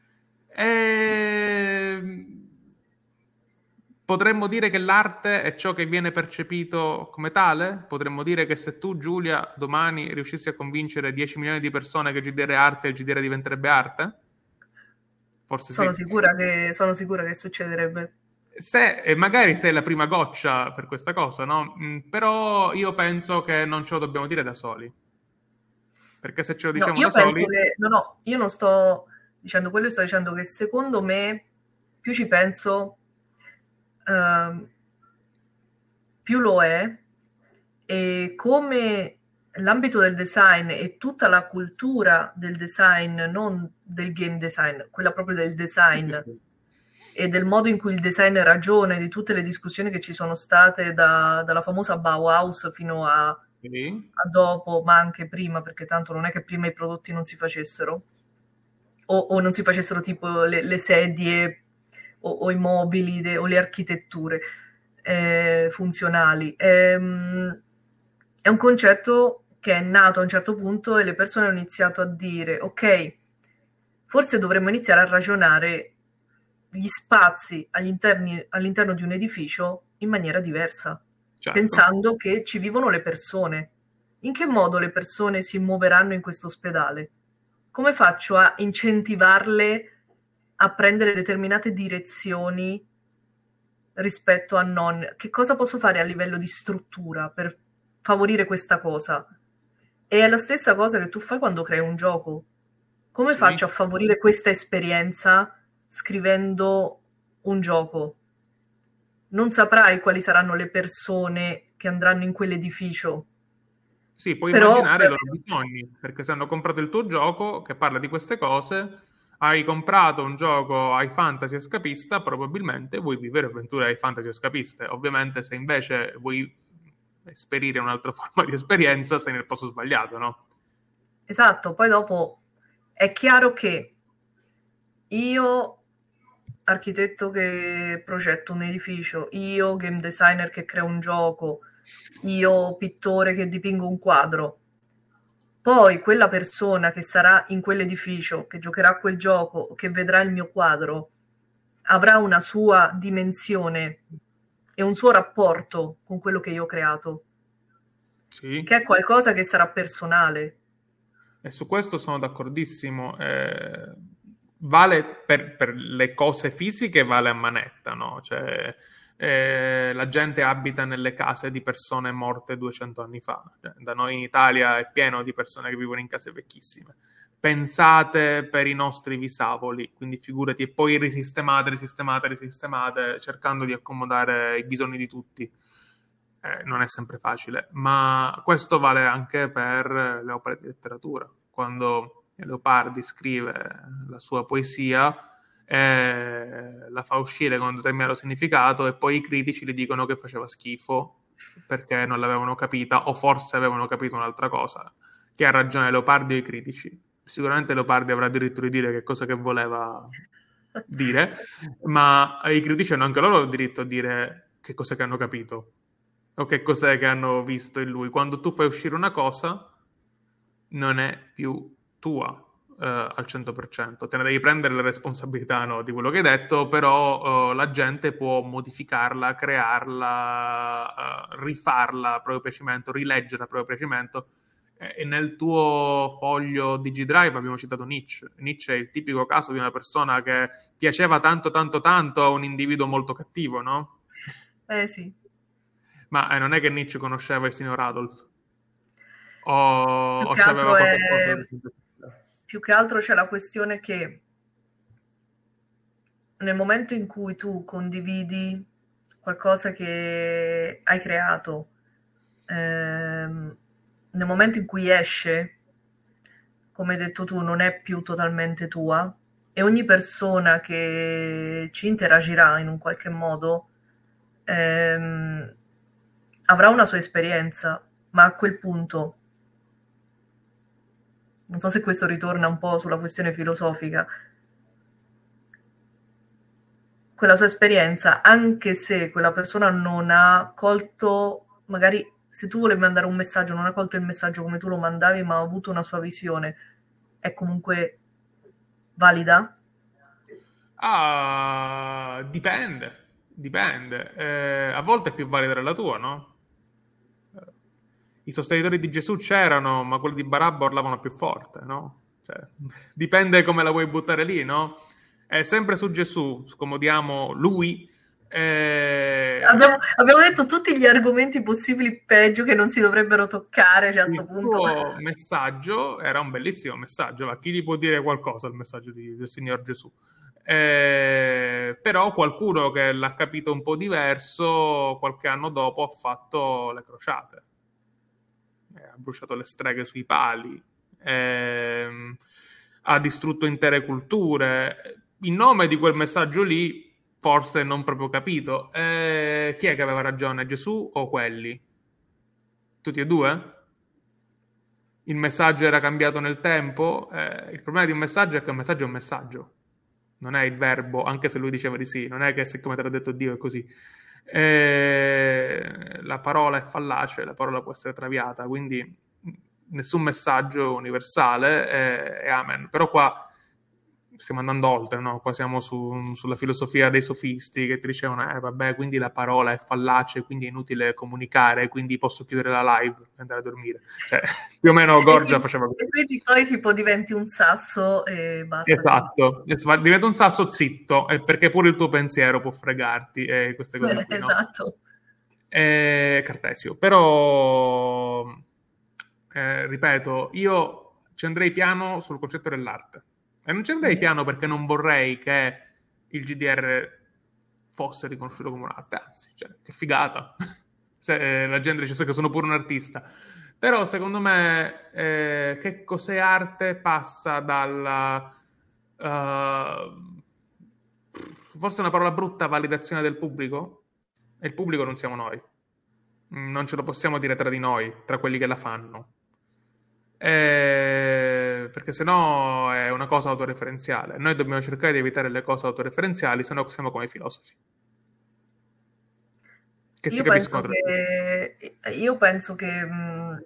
E... Potremmo dire che l'arte è ciò che viene percepito come tale? Potremmo dire che se tu, Giulia, domani riuscissi a convincere dieci milioni di persone che G D R è arte e G D R diventerebbe arte? Forse Sono sì. sicura che, sono sicura che succederebbe. Se, e magari sei la prima goccia per questa cosa, no? Mm, però io penso che non ce lo dobbiamo dire da soli. Perché se ce lo No, diciamo io da penso soli, che, no, no, io non sto dicendo quello, sto dicendo che secondo me, più ci penso, ehm, più lo è, e come l'ambito del design e tutta la cultura del design, non del game design, quella proprio del sì, sì, design sì. e del modo in cui il design ragiona, e di tutte le discussioni che ci sono state da- dalla famosa Bauhaus fino a, Sì, a dopo, ma anche prima, perché tanto non è che prima i prodotti non si facessero, o, o non si facessero tipo le, le sedie o, o, i mobili de, o le architetture eh, funzionali. Ehm, è un concetto che è nato a un certo punto e le persone hanno iniziato a dire: ok, forse dovremmo iniziare a ragionare gli spazi all'interni- all'interno di un edificio in maniera diversa, certo. pensando che ci vivono le persone. In che modo le persone si muoveranno in questo ospedale? Come faccio a incentivarle a prendere determinate direzioni rispetto a non... Che cosa posso fare a livello di struttura per favorire questa cosa? E è la stessa cosa che tu fai quando crei un gioco. Come faccio a Sì. favorire questa esperienza scrivendo un gioco? Non saprai quali saranno le persone che andranno in quell'edificio, Sì, puoi però immaginare puoi i loro avere... bisogni, perché se hanno comprato il tuo gioco che parla di queste cose, hai comprato un gioco ai fantasy escapista, probabilmente vuoi vivere avventure ai fantasy escapiste. Ovviamente, se invece vuoi esperire un'altra forma di esperienza, sei nel posto sbagliato, no? Esatto, poi dopo è chiaro che io, architetto che progetto un edificio, io, game designer che creo un gioco, io, pittore che dipingo un quadro, poi quella persona che sarà in quell'edificio, che giocherà a quel gioco, che vedrà il mio quadro, avrà una sua dimensione e un suo rapporto con quello che io ho creato, che Sì. è qualcosa che sarà personale. E su questo sono d'accordissimo. Eh, vale per, per le cose fisiche, vale a manetta, no? Cioè, eh, la gente abita nelle case di persone morte duecento anni fa. Cioè, da noi in Italia è pieno di persone che vivono in case vecchissime. Pensate per i nostri visavoli, quindi figurati, e poi risistemate, risistemate, risistemate, cercando di accomodare i bisogni di tutti. Eh, non è sempre facile, ma questo vale anche per le opere di letteratura. Quando Leopardi scrive la sua poesia, eh, la fa uscire con un determinato significato e poi i critici le dicono che faceva schifo perché non l'avevano capita o forse avevano capito un'altra cosa. Chi ha ragione, Leopardi o i critici? Sicuramente Leopardi avrà diritto di dire che cosa che voleva dire, ma i critici hanno anche loro il diritto a dire che cosa che hanno capito o che cos'è che hanno visto in lui. Quando tu fai uscire una cosa, non è più tua eh, al cento per cento. Te ne devi prendere la responsabilità, no, di quello che hai detto, però eh, la gente può modificarla, crearla, eh, rifarla a proprio piacimento, rileggerla a proprio piacimento. E nel tuo foglio di G Drive abbiamo citato Nietzsche. Nietzsche è il tipico caso di una persona che piaceva tanto, tanto, tanto a un individuo molto cattivo, no? Eh sì, Ma eh, non è che Nietzsche conosceva il signor Adolf o, più o che c'aveva altro è... qualche cosa di simpatia. più che altro c'è la questione che nel momento in cui tu condividi qualcosa che hai creato, ehm, nel momento in cui esce, come hai detto tu, non è più totalmente tua, e ogni persona che ci interagirà in un qualche modo ehm, avrà una sua esperienza, ma a quel punto, non so se questo ritorna un po' sulla questione filosofica, quella sua esperienza, anche se quella persona non ha colto, magari se tu volevi mandare un messaggio, non ha colto il messaggio come tu lo mandavi, ma ha avuto una sua visione, è comunque valida? Ah, dipende, dipende. Eh, a volte è più valida della tua, no? Eh, I sostenitori di Gesù c'erano, ma quelli di Barabba urlavano più forte, no? Cioè, dipende come la vuoi buttare lì, no? È sempre su Gesù, scomodiamo lui. eh, Abbiamo, abbiamo detto tutti gli argomenti possibili peggio che non si dovrebbero toccare, cioè a sto il punto. suo messaggio era un bellissimo messaggio, ma chi gli può dire qualcosa al messaggio di- del Signor Gesù? Eh, però qualcuno che l'ha capito un po' diverso, qualche anno dopo ha fatto le crociate, eh, ha bruciato le streghe sui pali, ehm, ha distrutto intere culture. In nome di quel messaggio lì, forse non proprio capito. Eh, chi è che aveva ragione, Gesù o quelli? Tutti e due? Il messaggio era cambiato nel tempo. Eh, il problema di un messaggio è che un messaggio è un messaggio, non è il verbo, anche se lui diceva di sì, non è che siccome te l'ha detto Dio è così. Eh, la parola è fallace, la parola può essere traviata, quindi nessun messaggio universale è, è amen. Però qua stiamo andando oltre, no? Qua siamo su, sulla filosofia dei sofisti che ti dicevano, eh vabbè, quindi la parola è fallace, quindi è inutile comunicare, quindi posso chiudere la live e andare a dormire. Cioè, più o meno E Gorgia quindi, faceva e così. quindi poi tipo diventi un sasso e basta così. Esatto, es- diventa un sasso zitto, eh, perché pure il tuo pensiero può fregarti e queste cose qui, no? Esatto. Eh, Cartesio, però, eh, ripeto, io ci andrei piano sul concetto dell'arte. E non ci andrei Mhm. piano perché non vorrei che il G D R fosse riconosciuto come un'arte, anzi, cioè, che figata. Se eh, la gente dicesse che sono pure un artista. Però secondo me eh, che cos'è arte passa dalla uh, forse una parola brutta, validazione del pubblico, e il pubblico non siamo noi. Non ce lo possiamo dire tra di noi, tra quelli che la fanno. Eh, perché sennò è una cosa autoreferenziale. Noi dobbiamo cercare di evitare le cose autoreferenziali, sennò siamo come i filosofi, che ti Io capiscono penso tra di loro. che, io penso che mh,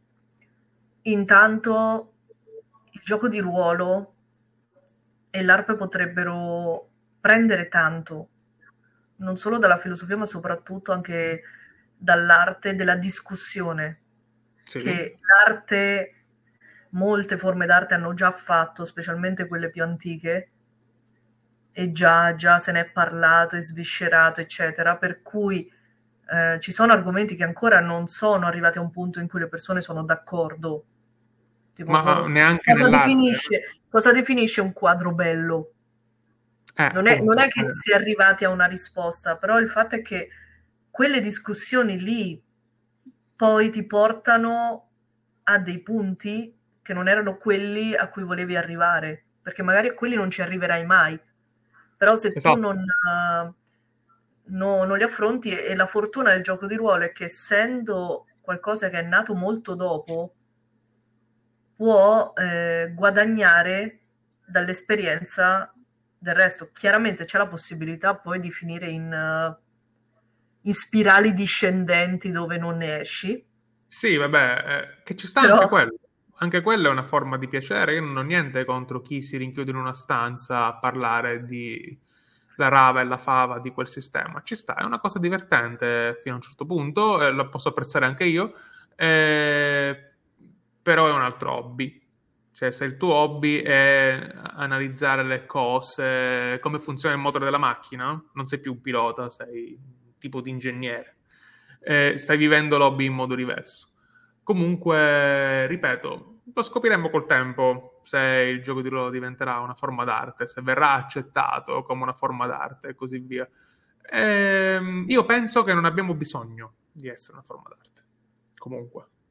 intanto il gioco di ruolo e l'A R P potrebbero prendere tanto, non solo dalla filosofia, ma soprattutto anche dall'arte della discussione, Sì. che l'arte, molte forme d'arte hanno già fatto, specialmente quelle più antiche, e già, già se ne è parlato e sviscerato, eccetera, per cui eh, ci sono argomenti che ancora non sono arrivati a un punto in cui le persone sono d'accordo. Tipo, Ma co- neanche cosa nell'arte. definisce, cosa definisce un quadro bello? Eh, Non è, non è appunto. che eh. si è arrivati a una risposta, però il fatto è che quelle discussioni lì poi ti portano a dei punti che non erano quelli a cui volevi arrivare, perché magari a quelli non ci arriverai mai, però se tu Esatto. non, eh, no- non li affronti, e la fortuna del gioco di ruolo è che essendo qualcosa che è nato molto dopo, può eh, guadagnare dall'esperienza del resto. Chiaramente c'è la possibilità poi di finire in, eh, in spirali discendenti dove non ne esci, Sì, vabbè, eh, che ci sta anche però quello. Anche quella è una forma di piacere. Io non ho niente contro chi si rinchiude in una stanza a parlare di la rava e la fava di quel sistema. Ci sta, è una cosa divertente fino a un certo punto, eh, la posso apprezzare anche io, eh, però è un altro hobby. Cioè, se il tuo hobby è analizzare le cose, come funziona il motore della macchina, non sei più un pilota, sei un tipo di ingegnere. Eh, stai vivendo l'hobby in modo diverso. Comunque, ripeto, lo scopriremo col tempo se il gioco di ruolo diventerà una forma d'arte, se verrà accettato come una forma d'arte e così via. Ehm, io penso che non abbiamo bisogno di essere una forma d'arte. Comunque,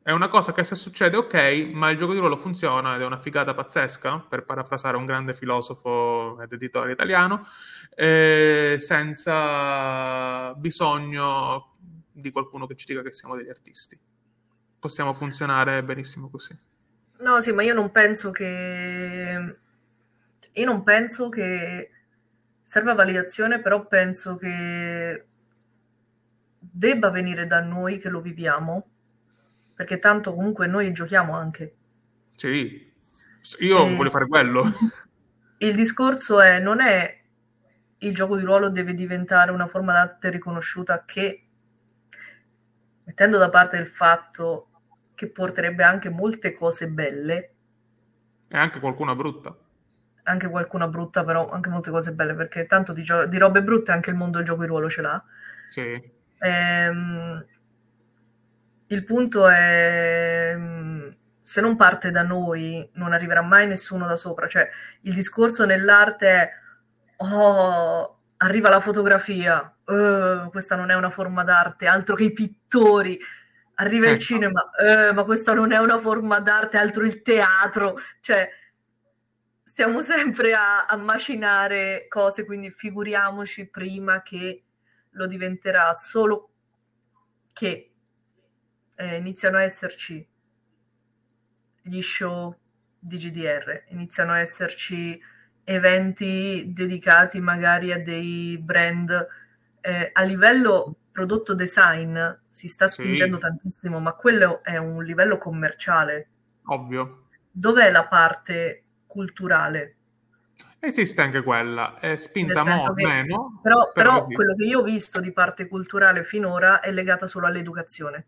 è una cosa che se succede ok, ma il gioco di ruolo funziona ed è una figata pazzesca, per parafrasare un grande filosofo ed editore italiano, eh, senza bisogno di qualcuno che ci dica che siamo degli artisti. Possiamo funzionare benissimo così. No, sì, ma io non penso che... Io non penso che serva validazione, però penso che debba venire da noi che lo viviamo, perché tanto comunque noi giochiamo anche. Sì, io E voglio fare quello. il discorso è, non è il gioco di ruolo deve diventare una forma d'arte riconosciuta che, mettendo da parte il fatto che porterebbe anche molte cose belle, E anche qualcuna brutta. anche qualcuna brutta, però anche molte cose belle, perché tanto di, gio- di robe brutte anche il mondo del gioco di ruolo ce l'ha. Sì, Ehm, il punto è, mm, se non parte da noi, non arriverà mai nessuno da sopra. Cioè, il discorso nell'arte è, oh, arriva la fotografia, eh, questa non è una forma d'arte, altro che i pittori. Arriva il ecco, cinema, eh, ma questa non è una forma d'arte, altro il teatro. Cioè, stiamo sempre a, a macinare cose, quindi figuriamoci prima che lo diventerà, solo che eh, iniziano a esserci gli show di G D R, iniziano a esserci eventi dedicati magari a dei brand. Eh, a livello prodotto design si sta spingendo sì, tantissimo, ma quello è un livello commerciale. ovvio. Dov'è la parte culturale? Esiste anche quella, è Nel spinta mo' senso che, meno, però, però però esiste. quello che io ho visto di parte culturale finora è legata solo all'educazione.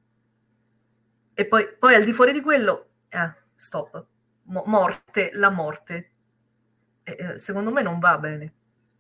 E poi, poi al di fuori di quello, eh, stop. Mo- morte, la morte. Eh, eh, secondo me non va bene.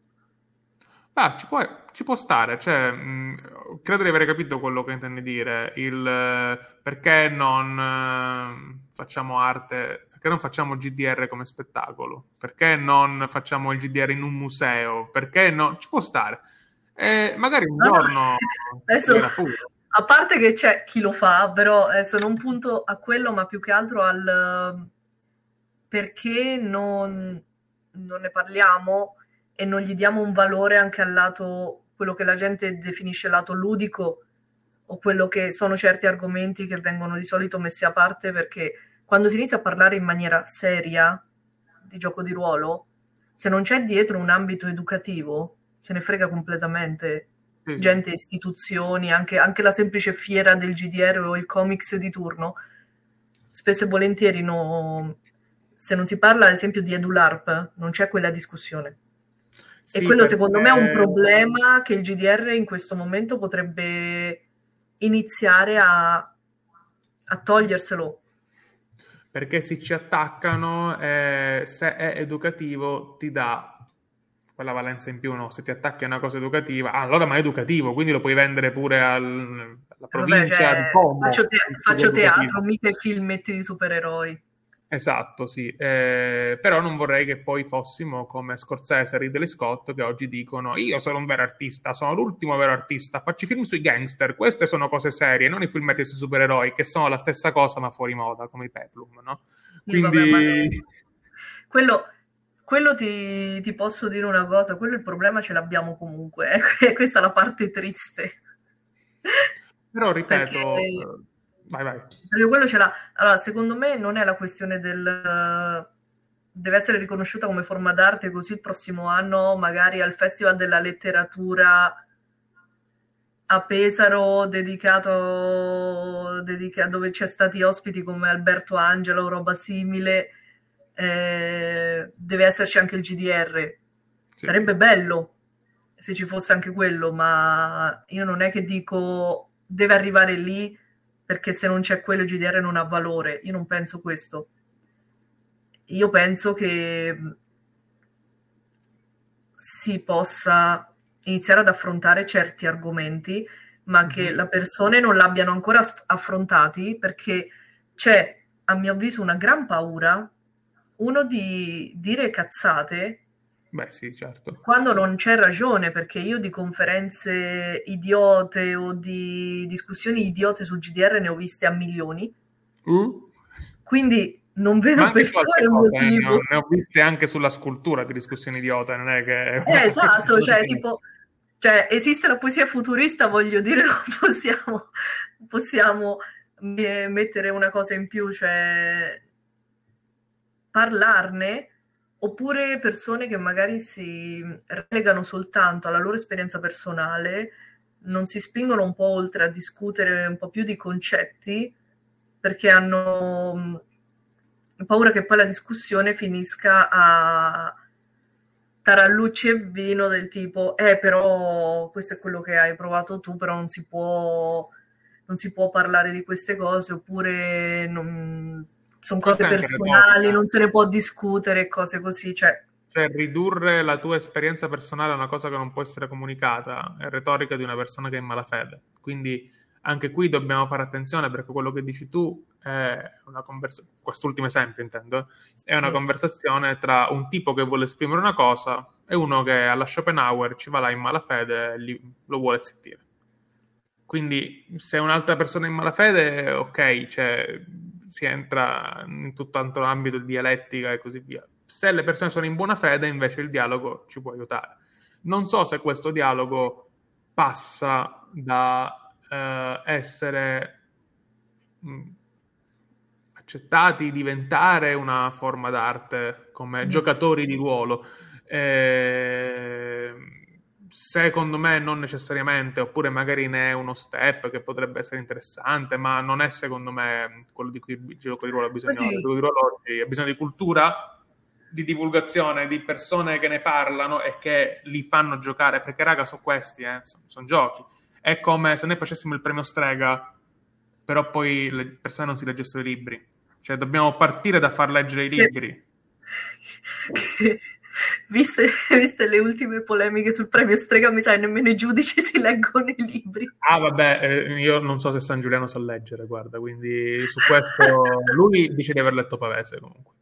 Ah, ci può, ci può stare, cioè, mh, credo di aver capito quello che intendi dire, il eh, perché non eh, facciamo arte, perché non facciamo G D R come spettacolo, perché non facciamo il G D R in un museo, perché no, ci può stare. E magari un No, no, giorno adesso, succederà pure. a parte che c'è chi lo fa, però adesso non punto a quello, ma più che altro al perché non, non ne parliamo e non gli diamo un valore anche al lato, quello che la gente definisce lato ludico, o quello che sono certi argomenti che vengono di solito messi a parte, perché quando si inizia a parlare in maniera seria di gioco di ruolo, se non c'è dietro un ambito educativo, se ne frega completamente Sì, sì. gente, istituzioni, anche, anche la semplice fiera del G D R o il comics di turno, spesso e volentieri no, se non si parla ad esempio di EduLARP, non c'è quella discussione. E Sì, quello secondo me è un perché problema che il G D R in questo momento potrebbe iniziare a, a toglierselo. perché se ci attaccano, eh, se è educativo, ti dà quella valenza in più, no? Se ti attacchi a una cosa educativa, ah, allora ma è educativo, quindi lo puoi vendere pure al- alla Vabbè, provincia di cioè, faccio, Como, te- il cibo faccio educativo. teatro, mica i filmetti di supereroi. Esatto, sì. Eh, però non vorrei che poi fossimo come Scorsese e Ridley Scott che oggi dicono io sono un vero artista, sono l'ultimo vero artista, faccio i film sui gangster, queste sono cose serie, non i filmetti sui supereroi che sono la stessa cosa ma fuori moda, come i Peplum, no? Sì, vabbè, ma Quindi no. Quello, quello ti, ti posso dire una cosa, quello il problema ce l'abbiamo comunque, eh, questa è la parte triste. però Perché, ripeto, eh, vai vai. perché quello ce l'ha. Allora, secondo me non è la questione del... Deve essere riconosciuta come forma d'arte, così il prossimo anno magari al Festival della Letteratura a Pesaro, dedicato, dedica- dove c'è stati ospiti come Alberto Angela o roba simile, eh, deve esserci anche il G D R. Sì. Sarebbe bello se ci fosse anche quello, ma io non è che dico deve arrivare lì perché se non c'è quello il G D R non ha valore. Io non penso questo. Io penso che si possa iniziare ad affrontare certi argomenti, ma che Mhm. le persone non l'abbiano ancora affrontati perché c'è, a mio avviso, una gran paura, uno di dire cazzate Beh, sì, certo. Quando non c'è ragione, perché io di conferenze idiote o di discussioni idiote sul G D R ne ho viste a milioni, Uh? quindi non Ma vedo anche per su altre quale cose, eh, ne ho, motivo. ne ho viste anche sulla scultura di discussioni idiota, non è che è una Eh, cosa che esatto, solo cioè, ti- tipo, cioè, esiste la poesia futurista, voglio dire, non possiamo, possiamo me- mettere una cosa in più, cioè, parlarne, oppure persone che magari si relegano soltanto alla loro esperienza personale, non si spingono un po' oltre a discutere un po' più di concetti, perché hanno mh, paura che poi la discussione finisca a tarallucci e vino del tipo, eh però questo è quello che hai provato tu, però non si può, non si può parlare di queste cose, oppure non, sono cose Questa è anche personali, retorica. non se ne può discutere, cose così, cioè, Cioè, ridurre la tua esperienza personale a una cosa che non può essere comunicata è retorica di una persona che è in malafede. Quindi anche qui dobbiamo fare attenzione perché quello che dici tu è una conversazione, quest'ultimo esempio intendo, è una sì. conversazione tra un tipo che vuole esprimere una cosa e uno che alla Schopenhauer ci va là in malafede e li- lo vuole zittire. Quindi se un'altra persona è in malafede, ok, cioè, si entra in tutto altro ambito di dialettica e così via. Se le persone sono in buona fede, invece il dialogo ci può aiutare. Non so se questo dialogo passa da eh, essere mh, accettati, diventare una forma d'arte come Mm. giocatori di ruolo. Eh, secondo me non necessariamente, oppure magari ne è uno step che potrebbe essere interessante, ma non è secondo me quello di cui il gioco di ruolo ha bisogno ora. Il Così, gioco di ruolo oggi ha bisogno di cultura, di divulgazione, di persone che ne parlano e che li fanno giocare, perché raga, sono questi, eh, sono, sono giochi. È come se noi facessimo il premio Strega, però poi le persone non si leggessero i libri. Cioè, dobbiamo partire da far leggere i che, libri. che, viste, viste le ultime polemiche sul premio Strega, mi sa che nemmeno i giudici si leggono i libri. Ah, vabbè, eh, io non so se San Giuliano sa leggere, guarda, quindi su questo lui dice di aver letto Pavese comunque.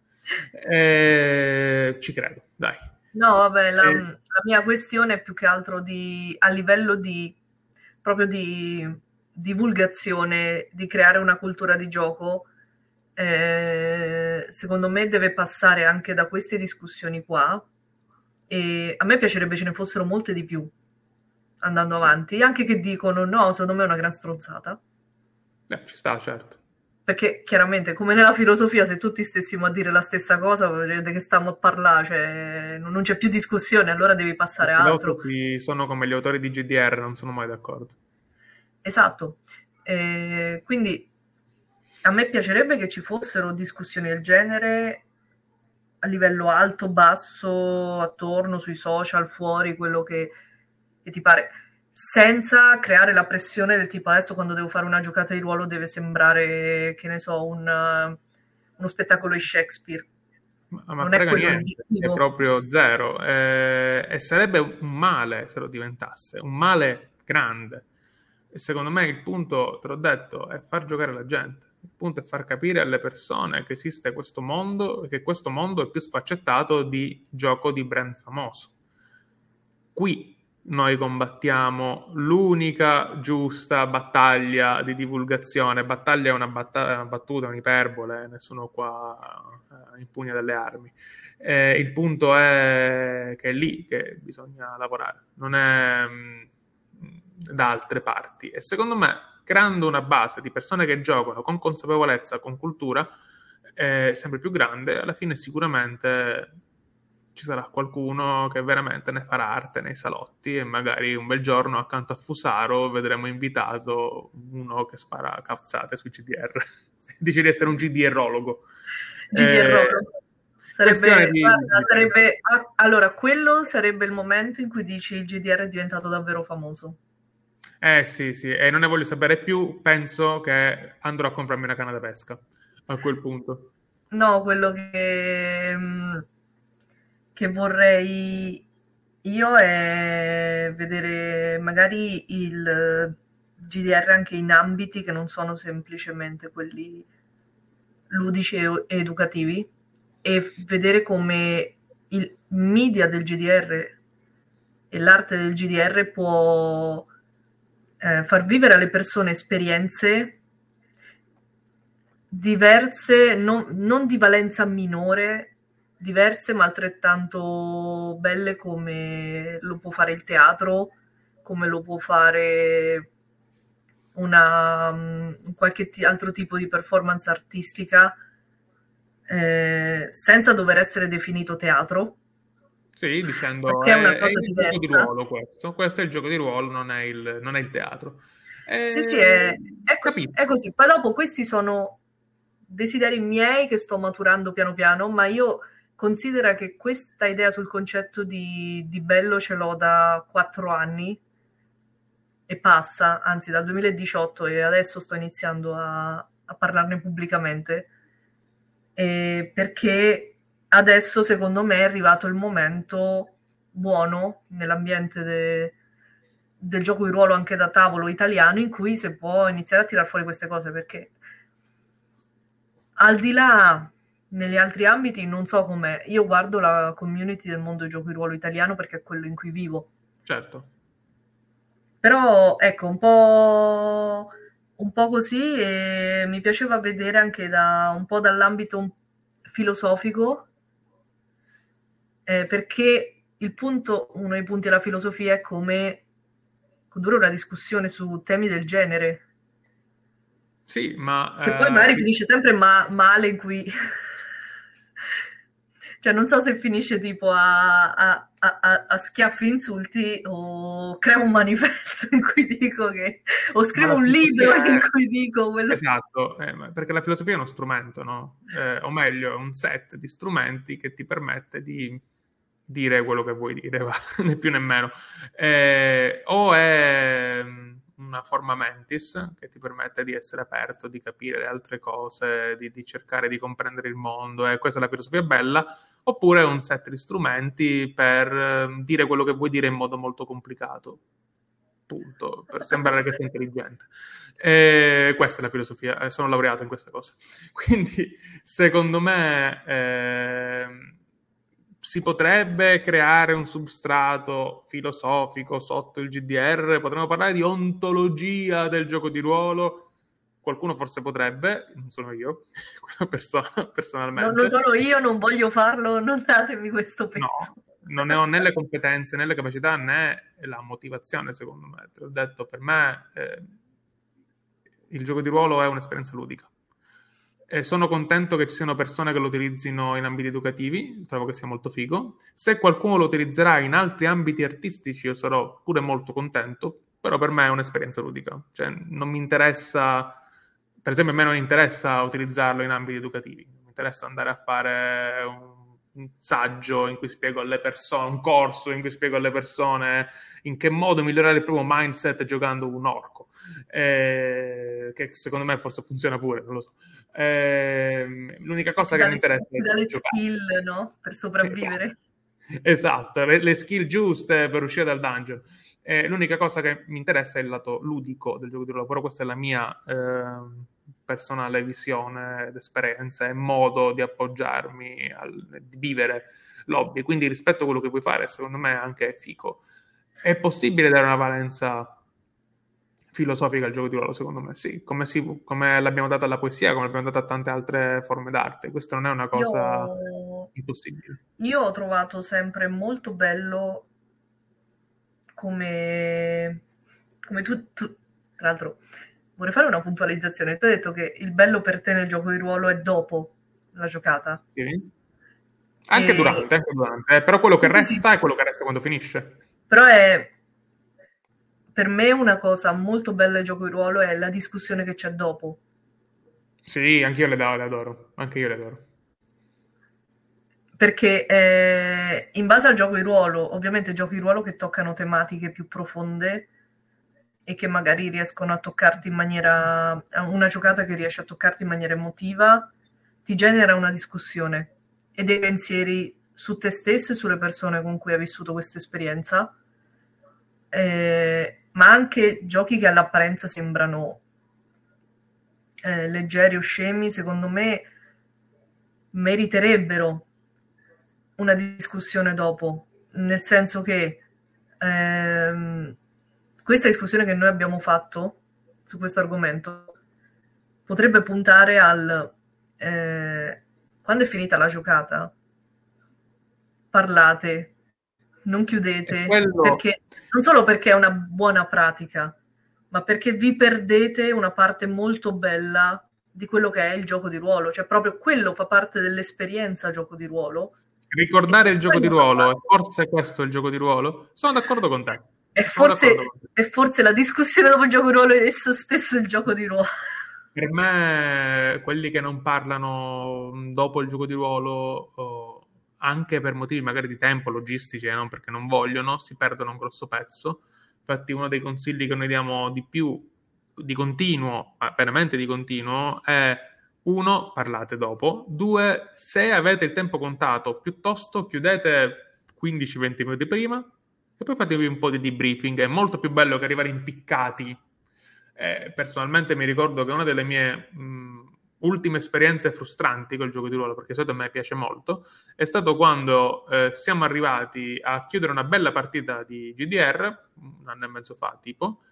Eh, ci credo, dai. No, vabbè, la, Eh, la mia questione è più che altro di, a livello di, proprio di divulgazione, di creare una cultura di gioco, eh, secondo me deve passare anche da queste discussioni qua, e a me piacerebbe ce ne fossero molte di più, andando sì, avanti, anche che dicono no, secondo me è una gran stronzata. eh, ci sta, certo. Perché chiaramente, come nella filosofia, se tutti stessimo a dire la stessa cosa, vuol dire che stiamo a parlare, cioè non non c'è più discussione, allora devi I passare a altro. filosofi sono come gli autori di G D R, non sono mai d'accordo. Esatto. Eh, quindi a me piacerebbe che ci fossero discussioni del genere a livello alto, basso, attorno, sui social, fuori, quello che, che ti pare, senza creare la pressione del tipo adesso quando devo fare una giocata di ruolo deve sembrare, che ne so, un, uh, uno spettacolo di Shakespeare. Ma, ma Non è frega quello niente, è l'obiettivo. proprio zero. Eh, e sarebbe un male se lo diventasse, un male grande. E secondo me il punto, te l'ho detto, è far giocare la gente. Il punto è far capire alle persone che esiste questo mondo e che questo mondo è più sfaccettato di gioco di brand famoso. Qui noi combattiamo l'unica giusta battaglia di divulgazione. Battaglia è una, batta- una battuta, un'iperbole, nessuno qua eh, impugna delle armi. Eh, il punto è che è lì che bisogna lavorare, non è mh, da altre parti. E secondo me, creando una base di persone che giocano con consapevolezza, con cultura, eh, sempre più grande, alla fine sicuramente ci sarà qualcuno che veramente ne farà arte nei salotti e magari un bel giorno accanto a Fusaro vedremo invitato uno che spara cazzate sui G D R. Dice di essere un G D R-ologo. G D R. Eh, questione Sarebbe, di, guarda, di tempo. sarebbe, ah, allora, quello sarebbe il momento in cui dici il G D R è diventato davvero famoso. Eh sì, sì, e non ne voglio sapere più, penso che andrò a comprarmi una canna da pesca a quel punto. No, quello che, mm, che vorrei io è vedere magari il G D R anche in ambiti che non sono semplicemente quelli ludici e educativi, e vedere come il media del G D R e l'arte del G D R può eh, far vivere alle persone esperienze diverse, non, non di valenza minore, diverse ma altrettanto belle, come lo può fare il teatro, come lo può fare una, um, qualche t- altro tipo di performance artistica, eh, senza dover essere definito teatro, Sì, dicendo perché è una è, è cosa il gioco di diversa. ruolo questo, questo è il gioco di ruolo, non è il, non è il teatro. Sì, sì, Eh, è, è co- capito, è così. Poi dopo questi sono desideri miei che sto maturando piano piano, ma io considero che questa idea sul concetto di, di bello ce l'ho da quattro anni e passa, anzi dal duemiladiciotto, e adesso sto iniziando a, a parlarne pubblicamente, e perché adesso secondo me è arrivato il momento buono nell'ambiente de- del gioco di ruolo anche da tavolo italiano, in cui si può iniziare a tirar fuori queste cose, perché al di là negli altri ambiti non so com'è. Io guardo la community del mondo del gioco di ruolo italiano perché è quello in cui vivo. certo. Però ecco, un po', un po' così, e mi piaceva vedere anche da, un po' dall'ambito filosofico, eh, perché il punto, uno dei punti della filosofia è come condurre una discussione su temi del genere, Sì, che poi ma magari eh, finisce sempre ma- male, in cui cioè non so se finisce tipo a, a, a, a schiaffi insulti, o creo un manifesto in cui dico che, o ma scrivo la un libro filosofia in è... cui dico quello. Esatto, eh, ma- perché la filosofia è uno strumento, no? Eh, o meglio, è un set di strumenti che ti permette di dire quello che vuoi dire, va, né più né meno. Eh, o è mm, una forma mentis che ti permette di essere aperto, di capire le altre cose, di, di cercare di comprendere il mondo, e questa è la filosofia bella, oppure è un set di strumenti per eh, dire quello che vuoi dire in modo molto complicato, punto, per sembrare che sei intelligente. E questa è la filosofia, eh, sono laureato in queste cose. Quindi, secondo me, ehm, si potrebbe creare un substrato filosofico sotto il G D R, potremmo parlare di ontologia del gioco di ruolo. Qualcuno forse potrebbe, non sono io, quella persona, No, non personalmente. sono io, non voglio farlo, non datemi questo peso. No, non ne ho né le competenze né le capacità né la motivazione, secondo me. Te l'ho detto, per me eh, il gioco di ruolo è un'esperienza ludica. E sono contento che ci siano persone che lo utilizzino in ambiti educativi, trovo che sia molto figo. Se qualcuno lo utilizzerà in altri ambiti artistici, io sarò pure molto contento, però per me è un'esperienza ludica. Cioè, non mi interessa, per esempio, a me non interessa utilizzarlo in ambiti educativi, mi interessa andare a fare un un saggio in cui spiego alle persone, un corso in cui spiego alle persone in che modo migliorare il proprio mindset giocando un orco, eh, che secondo me forse funziona pure, non lo so. Eh, l'unica E cosa ti che dà mi le, interessa ti è dà le giocare. skill, no? Per Esatto, sopravvivere. esatto, le, le skill giuste per uscire dal dungeon. Eh, l'unica cosa che mi interessa è il lato ludico del gioco di ruolo, però questa è la mia eh, personale visione ed esperienza e modo di appoggiarmi, al, di vivere l'hobby. Quindi rispetto a quello che puoi fare, secondo me anche è fico. È possibile dare una valenza filosofica al gioco di ruolo, secondo me, sì, come, si, come l'abbiamo data alla poesia, come l'abbiamo data a tante altre forme d'arte. Questa non è una Io, cosa impossibile. io ho trovato sempre molto bello come, come tu, tu- tra l'altro, vorrei fare una puntualizzazione. Tu hai detto che il bello per te nel gioco di ruolo è dopo la giocata. Sì. Anche E, durante, anche durante, eh, però quello che sì, sì, sì. resta è quello che resta quando finisce. Però è, per me, una cosa molto bella del gioco di ruolo è la discussione che c'è dopo. Sì, anche io le, do- le adoro, anche io le adoro. Perché eh, in base al gioco di ruolo, ovviamente giochi di ruolo che toccano tematiche più profonde e che magari riescono a toccarti in maniera, una giocata che riesce a toccarti in maniera emotiva, ti genera una discussione e dei pensieri su te stesso e sulle persone con cui hai vissuto questa esperienza, eh, ma anche giochi che all'apparenza sembrano eh, leggeri o scemi, secondo me meriterebbero una discussione dopo, nel senso che ehm, questa discussione che noi abbiamo fatto su questo argomento potrebbe puntare al eh, quando è finita la giocata, parlate, non E chiudete, quello, perché non solo perché è una buona pratica, ma perché vi perdete una parte molto bella di quello che è il gioco di ruolo, cioè proprio quello fa parte dell'esperienza gioco di ruolo e se ricordare il gioco di quello non ruolo, e va, forse questo è il gioco di ruolo, sono d'accordo con te. è Sono d'accordo forse, con te. è forse la discussione dopo il gioco di ruolo è esso stesso il gioco di ruolo. Per me, quelli che non parlano mh, dopo il gioco di ruolo, o anche per motivi magari di tempo, logistici, e non perché non vogliono, si perdono un grosso pezzo. Infatti, uno dei consigli che noi diamo di più, di continuo, ma veramente di continuo, è uno, parlate dopo, due, se avete il tempo contato, piuttosto chiudete quindici venti minuti prima e poi fatevi un po' di debriefing. È molto più bello che arrivare impiccati. Eh, personalmente mi ricordo che una delle mie mh, ultime esperienze frustranti col gioco di ruolo, perché di solito a me piace molto, è stato quando eh, siamo arrivati a chiudere una bella partita di G D R, un anno e mezzo fa tipo,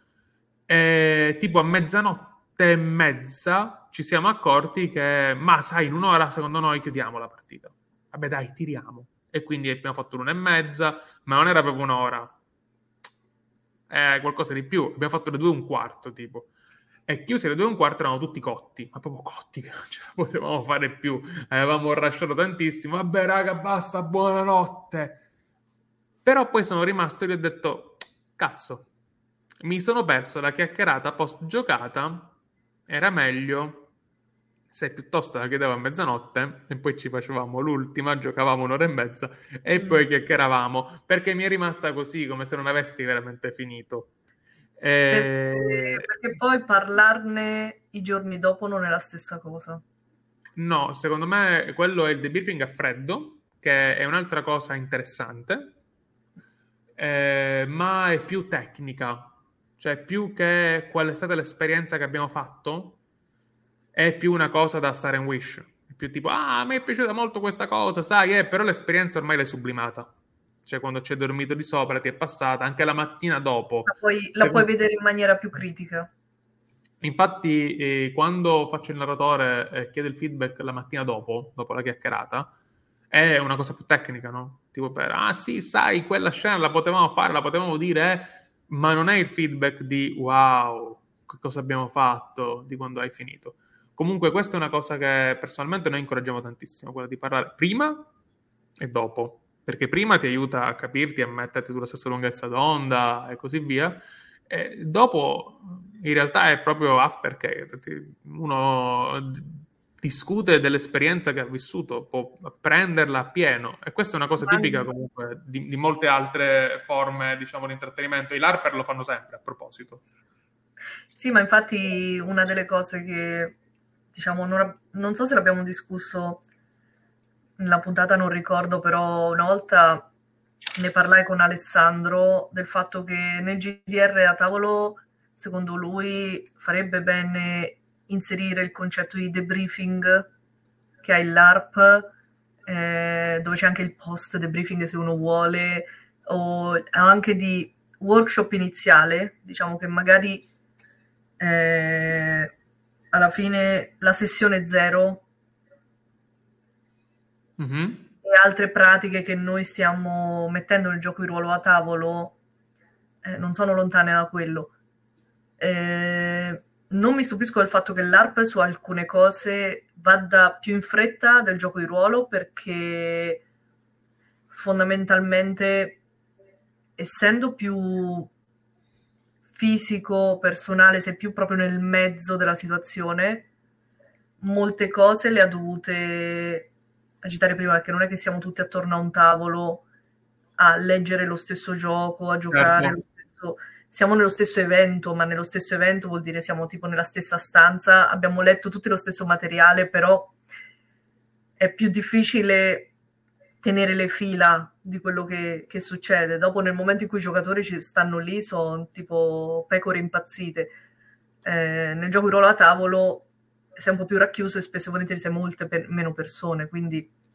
e tipo a mezzanotte e mezza ci siamo accorti che, ma sai, in un'ora secondo noi chiudiamo la partita. Vabbè dai, tiriamo. E quindi abbiamo fatto l'una e mezza, ma non era proprio un'ora, eh, qualcosa di più. Abbiamo fatto le due e un quarto, tipo. E chiusi alle due e un quarto erano tutti cotti, ma proprio cotti, che non ce la potevamo fare più. Avevamo rasciato tantissimo. Vabbè, raga, basta, buonanotte. Però poi sono rimasto e gli ho detto, cazzo, mi sono perso la chiacchierata post giocata. Era meglio se piuttosto la chiedevo a mezzanotte e poi ci facevamo l'ultima, giocavamo un'ora e mezza e Mm. poi chiacchieravamo, perché mi è rimasta così, come se non avessi veramente finito. E... Perché, perché poi parlarne i giorni dopo non è la stessa cosa. No, secondo me quello è il debriefing a freddo, che è un'altra cosa interessante, eh, ma è più tecnica, cioè più che qual è stata l'esperienza che abbiamo fatto, è più una cosa da stare in wish. È più tipo, ah, a me è piaciuta molto questa cosa, sai, eh, però l'esperienza ormai l'hai sublimata. Cioè, quando ci hai dormito di sopra, ti è passata, anche la mattina dopo. La puoi, la Se... puoi vedere in maniera più critica. Infatti, eh, quando faccio il narratore e chiedo il feedback la mattina dopo, dopo la chiacchierata, è una cosa più tecnica, no? Tipo per, ah sì, sai, quella scena la potevamo fare, la potevamo dire, eh, ma non è il feedback di wow, che cosa abbiamo fatto, di quando hai finito. Comunque questa è una cosa che personalmente noi incoraggiamo tantissimo, quella di parlare prima e dopo, perché prima ti aiuta a capirti, a metterti sulla stessa lunghezza d'onda e così via, e dopo in realtà è proprio aftercare, uno discute dell'esperienza che ha vissuto, può prenderla a pieno e questa è una cosa Ma tipica comunque di, di molte altre forme, diciamo, di intrattenimento. I LARPer lo fanno sempre, a proposito. sì, ma infatti una delle cose che, diciamo, non, ab- non so se l'abbiamo discusso nella puntata, non ricordo, però una volta ne parlai con Alessandro del fatto che nel G D R a tavolo, secondo lui, farebbe bene inserire il concetto di debriefing che ha il LARP, eh, dove c'è anche il post debriefing se uno vuole, o anche di workshop iniziale, diciamo che magari eh, alla fine la sessione zero Mhm. e altre pratiche che noi stiamo mettendo nel gioco di ruolo a tavolo eh, non sono lontane da quello. Eh, non mi stupisco del fatto che l'ARP su alcune cose vada più in fretta del gioco di ruolo perché fondamentalmente, essendo più fisico, personale, sei più proprio nel mezzo della situazione, molte cose le ha dovute agitare prima, perché non è che siamo tutti attorno a un tavolo a leggere lo stesso gioco, a giocare Certo. lo stesso... Siamo nello stesso evento, ma nello stesso evento vuol dire siamo tipo nella stessa stanza, abbiamo letto tutti lo stesso materiale, però è più difficile tenere le fila di quello che, che succede. Dopo, nel momento in cui i giocatori ci stanno lì, sono tipo pecore impazzite. Eh, nel gioco di ruolo a tavolo sei un po' più racchiuso e spesso e volentieri sei molte per- meno persone, quindi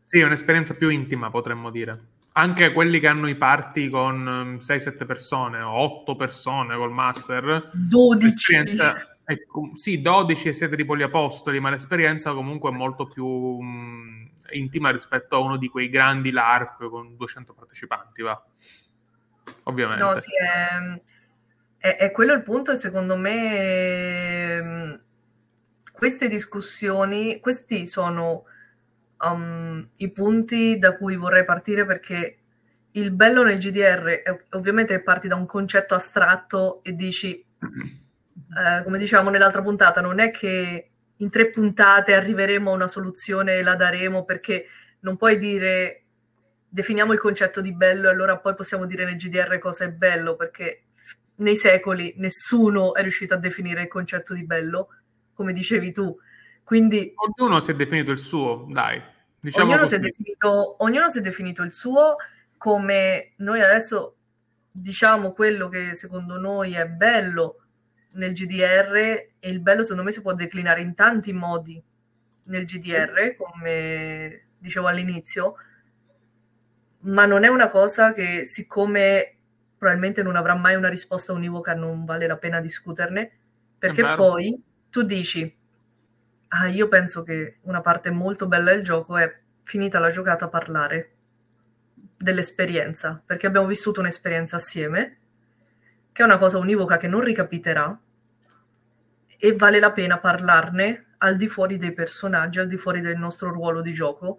Sì, è un'esperienza più intima, potremmo dire. Anche quelli che hanno i party con sei sette persone o otto persone col master, dodici. l'esperienza è, com- sì, dodici e siete tipo gli apostoli, ma l'esperienza comunque è molto più mh, intima rispetto a uno di quei grandi LARP con duecento partecipanti, va. No, Ovviamente. sì, è, è- è quello il punto e secondo me ehm, queste discussioni, questi sono um, i punti da cui vorrei partire perché il bello nel G D R è ovviamente che parti da un concetto astratto e dici, eh, come dicevamo nell'altra puntata, non è che in tre puntate arriveremo a una soluzione e la daremo perché non puoi dire definiamo il concetto di bello e allora poi possiamo dire nel G D R cosa è bello, perché nei secoli nessuno è riuscito a definire il concetto di bello, come dicevi tu. Quindi Ognuno si è definito il suo, dai, diciamo ognuno si è così. definito, ognuno si è definito il suo, come noi adesso diciamo quello che secondo noi è bello nel G D R e il bello secondo me si può declinare in tanti modi nel Sì, G D R, come dicevo all'inizio, ma non è una cosa che siccome probabilmente non avrà mai una risposta univoca non vale la pena discuterne, è perché vero. poi tu dici, ah, io penso che una parte molto bella del gioco è finita la giocata a parlare dell'esperienza, perché abbiamo vissuto un'esperienza assieme, che è una cosa univoca che non ricapiterà e vale la pena parlarne al di fuori dei personaggi, al di fuori del nostro ruolo di gioco.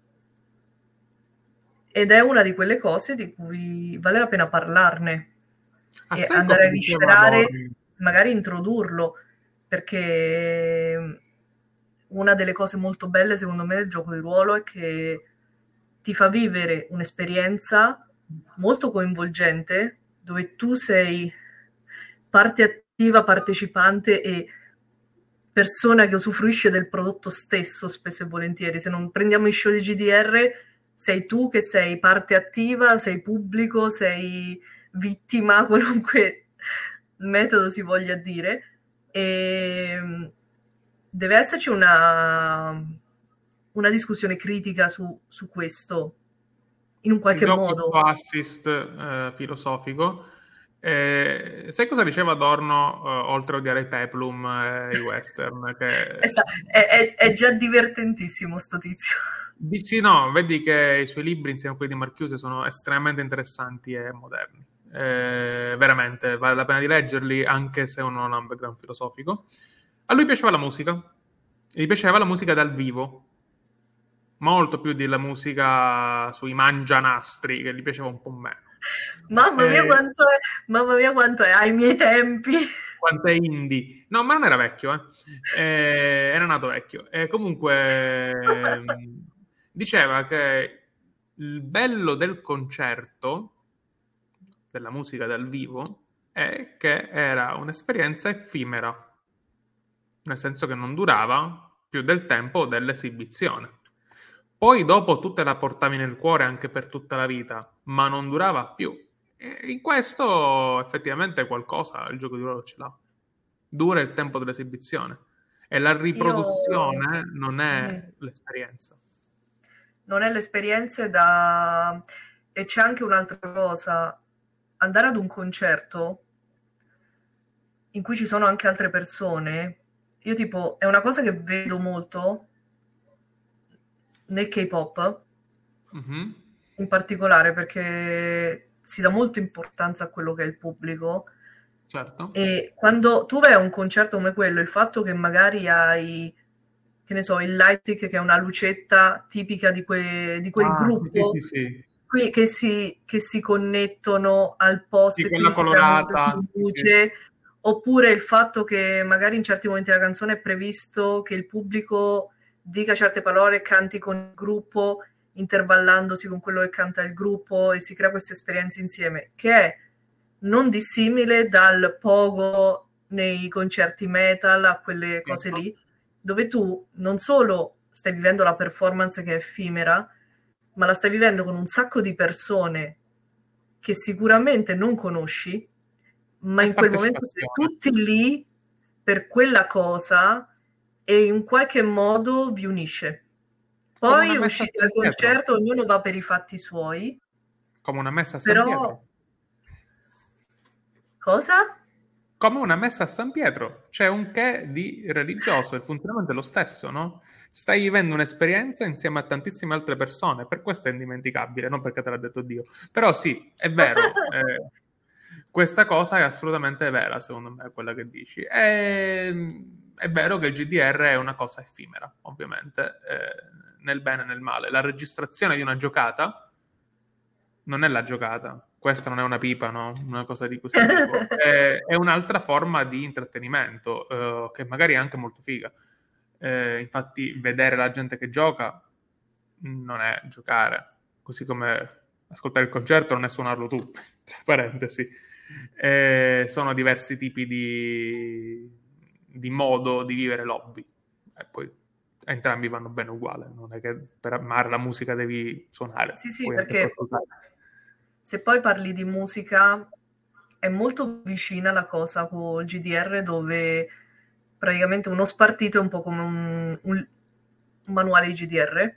Ed è una di quelle cose di cui vale la pena parlarne Ah, e sai andare cosa a diceva viscerare, Adorno? magari introdurlo, perché una delle cose molto belle secondo me del gioco di ruolo è che ti fa vivere un'esperienza molto coinvolgente dove tu sei parte attiva, partecipante e persona che usufruisce del prodotto stesso spesso e volentieri. Se non prendiamo i show di G D R, sei tu che sei parte attiva, sei pubblico, sei vittima, qualunque metodo si voglia dire. E deve esserci una, una discussione critica su, su questo, in un Ti qualche do questo modo. assist eh, filosofico. Eh, sai cosa diceva Adorno, eh, oltre a odiare i peplum e i western? È, Che sta- è- è- è già divertentissimo sto tizio. dici no, vedi che i suoi libri insieme a quelli di Marchiuse sono estremamente interessanti e moderni. Eh, veramente, vale la pena di leggerli anche se uno non ha un background filosofico. A lui piaceva la musica, gli piaceva la musica dal vivo, molto più della musica sui mangianastri, che gli piaceva un po' meno. Mamma mia Eh, quanto è, mamma mia quanto è ai miei tempi. quanto è indie. No, ma non era vecchio, eh. Eh, era nato vecchio. E comunque ehm, diceva che il bello del concerto, della musica dal vivo, è che era un'esperienza effimera, nel senso che non durava più del tempo dell'esibizione. Poi dopo tu te la portavi nel cuore anche per tutta la vita, ma non durava più. E in questo effettivamente qualcosa il gioco di ruolo ce l'ha. Dura il tempo dell'esibizione e la Io riproduzione non mhm. è l'esperienza. Non è l'esperienza da... E c'è anche un'altra cosa, andare ad un concerto in cui ci sono anche altre persone, io tipo, è una cosa che vedo molto nel K-pop, Mhm, in particolare perché si dà molta importanza a quello che è il pubblico certo. e quando tu vai a un concerto come quello, il fatto che magari hai, che ne so, il lightstick che è una lucetta tipica di, que- di quel Ah, sì, sì, gruppo sì, sì. qui- che si, che si connettono al post Sì, e quella quindi si crea molta colorata. più Sì, sì. luce, oppure il fatto che magari in certi momenti della canzone è previsto che il pubblico dica certe parole e canti con il gruppo intervallandosi con quello che canta il gruppo e si crea queste esperienze insieme, che è non dissimile dal pogo nei concerti metal, a quelle cose Certo. lì, dove tu non solo stai vivendo la performance che è effimera, ma la stai vivendo con un sacco di persone che sicuramente non conosci, ma È in quel momento sei partecipazione. tutti lì per quella cosa e in qualche modo vi unisce. Come una Poi messa a usciti San dal Pietro, concerto, ognuno va per i fatti suoi, come una messa a San però Pietro. cosa? Come una messa a San Pietro, c'è un che di religioso, il funzionamento è lo stesso, no? Stai vivendo un'esperienza insieme a tantissime altre persone, per questo è indimenticabile, non perché te l'ha detto Dio. Però sì, è vero, eh, questa cosa è assolutamente vera, secondo me, quella che dici. E, è vero che il G D R è una cosa effimera, ovviamente, eh, nel bene e nel male. La registrazione di una giocata non è la giocata, questa non è una pipa, no? Una cosa di questo tipo. È, è un'altra forma di intrattenimento, eh, che magari è anche molto figa. Eh, infatti, vedere la gente che gioca non è giocare, così come ascoltare il concerto non è suonarlo tu, tra parentesi. Eh, sono diversi tipi di, di modo di vivere l'hobby. E poi entrambi vanno bene uguale, non è che per amare la musica devi suonare, Sì, sì, puoi anche perché ascoltare. se poi parli di musica è molto vicina la cosa col G D R dove praticamente uno spartito è un po' come un, un manuale di G D R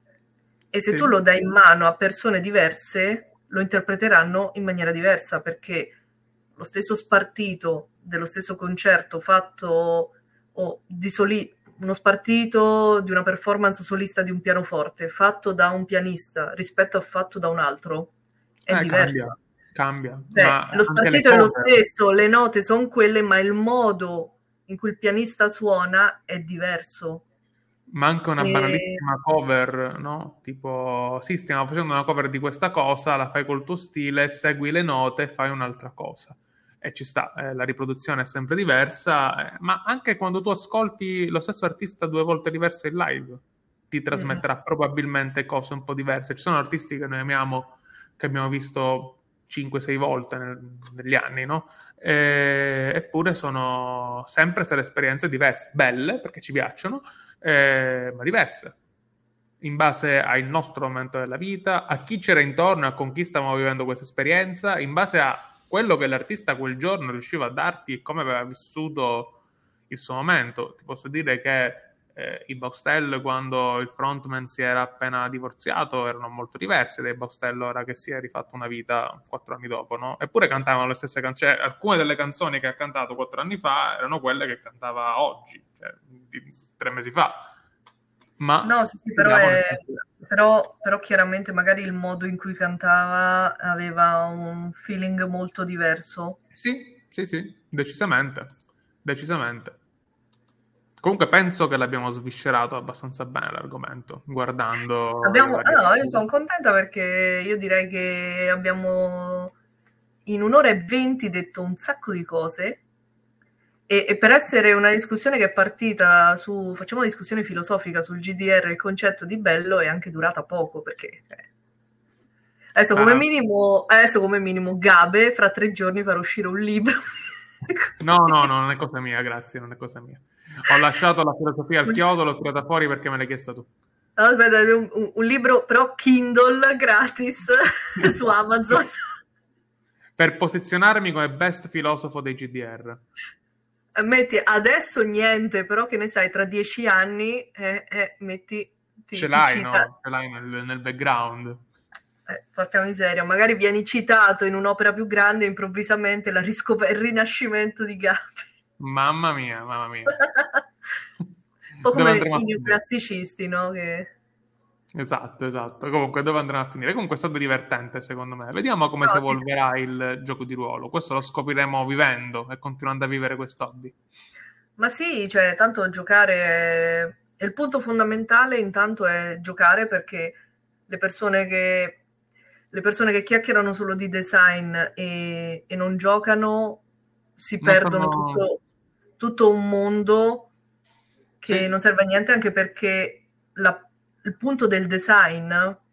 e se tu Sì, lo dai in mano a persone diverse lo interpreteranno in maniera diversa perché lo stesso spartito dello stesso concerto fatto o di soli- uno spartito di una performance solista di un pianoforte fatto da un pianista rispetto a fatto da un altro è eh, cambia, diverso. cambia, Cioè, ma lo anche le spartito è lo cover. stesso, le note sono quelle, ma il modo in cui il pianista suona è diverso. Ma anche una E banalissima cover, no? Tipo, sì, stiamo facendo una cover di questa cosa, la fai col tuo stile, segui le note e fai un'altra cosa. E ci sta, eh, la riproduzione è sempre diversa, eh, ma anche quando tu ascolti lo stesso artista due volte diverse in live, ti mm, trasmetterà probabilmente cose un po' diverse. Ci sono artisti che noi amiamo, che abbiamo visto cinque sei volte nel- negli anni, no? Eh, eppure sono sempre state esperienze diverse, belle perché ci piacciono, eh, ma diverse, in base al nostro momento della vita, a chi c'era intorno, a con chi stavamo vivendo questa esperienza, in base a quello che l'artista quel giorno riusciva a darti e come aveva vissuto il suo momento. Ti posso dire che eh, i Baustelle, quando il frontman si era appena divorziato, erano molto diversi dai Baustelle ora che si è rifatto una vita quattro anni dopo, no? Eppure cantavano le stesse canzoni. Cioè, alcune delle canzoni che ha cantato quattro anni fa erano quelle che cantava oggi, cioè, di, tre mesi fa. no, Ma sì, sì, però, viviamo nel è, tempo. però, però chiaramente magari il modo in cui cantava aveva un feeling molto diverso. Sì, sì, sì, decisamente, decisamente. Comunque penso che l'abbiamo sviscerato abbastanza bene l'argomento, guardando le Abbiamo, varie ah, no, io serie. sono contenta perché io direi che abbiamo in un'ora e venti detto un sacco di cose e, e per essere una discussione che è partita su, facciamo una discussione filosofica sul G D R, il concetto di bello, è anche durata poco perché eh, adesso come Ma minimo, adesso come minimo Gabe fra tre giorni farà uscire un libro. no, no, no, non è cosa mia, grazie, non è cosa mia. Ho lasciato la filosofia al chiodo, l'ho tirata fuori perché me l'hai chiesta tu. Aspetta, un, un, un libro però Kindle gratis su Amazon. Per posizionarmi come best filosofo dei G D R. Metti adesso niente, però che ne sai, tra dieci anni eh, eh, metti, Ce ti, ti l'hai, cita. no? Ce l'hai nel, nel background. Eh, porca miseria, magari vieni citato in un'opera più grande e improvvisamente la riscop- il rinascimento di Gabi. Mamma mia, mamma mia. Un po' Dove come andremo i a finire? neoclassicisti, no? Che... Esatto, esatto. Comunque, dove andrà a finire? Comunque è stato divertente, secondo me. Vediamo come si No, sì, evolverà il gioco di ruolo. Questo lo scopriremo vivendo e continuando a vivere questo hobby. ma sì, cioè, tanto giocare è... è il punto fondamentale, intanto è giocare perché le persone che, le persone che chiacchierano solo di design e, e non giocano si Non perdono stanno... tutto, tutto un mondo che Sì, non serve a niente anche perché la- il punto del design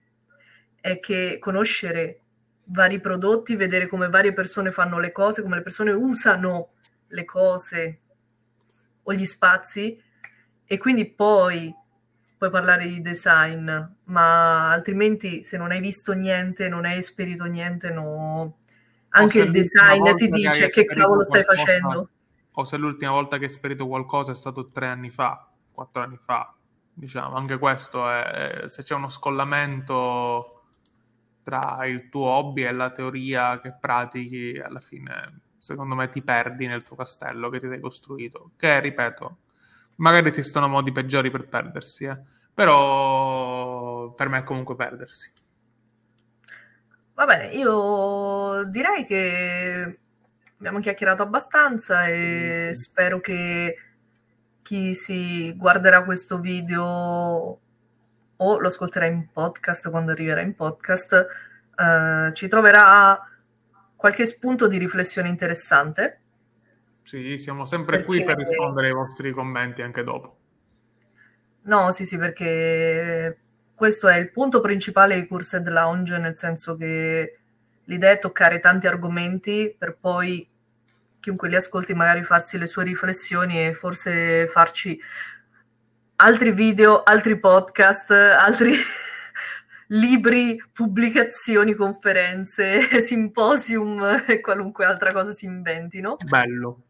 è che conoscere vari prodotti, vedere come varie persone fanno le cose, come le persone usano le cose o gli spazi e quindi poi puoi parlare di design, ma altrimenti se non hai visto niente, non hai esperito niente, no. o Anche se il l'ultima design ti volta che hai dice che esperito cavolo stai qualcosa, facendo. o se l'ultima volta che hai esperito qualcosa è stato tre anni fa, quattro anni fa. diciamo, anche questo è, se c'è uno scollamento tra il tuo hobby e la teoria che pratichi, alla fine, secondo me, ti perdi nel tuo castello che ti sei costruito, che, ripeto, magari esistono modi peggiori per perdersi, eh. Però per me è comunque perdersi. Va bene, io direi che abbiamo chiacchierato abbastanza e Sì. spero che chi si guarderà questo video o lo ascolterà in podcast quando arriverà in podcast, eh, ci troverà qualche spunto di riflessione interessante, Sì, siamo sempre qui perché per rispondere ai vostri commenti anche dopo. no, sì, sì, perché questo è il punto principale di Cursed Lounge, nel senso che l'idea è toccare tanti argomenti per poi chiunque li ascolti magari farsi le sue riflessioni e forse farci altri video, altri podcast, altri libri, pubblicazioni, conferenze, simposium e qualunque altra cosa si inventino. Bello.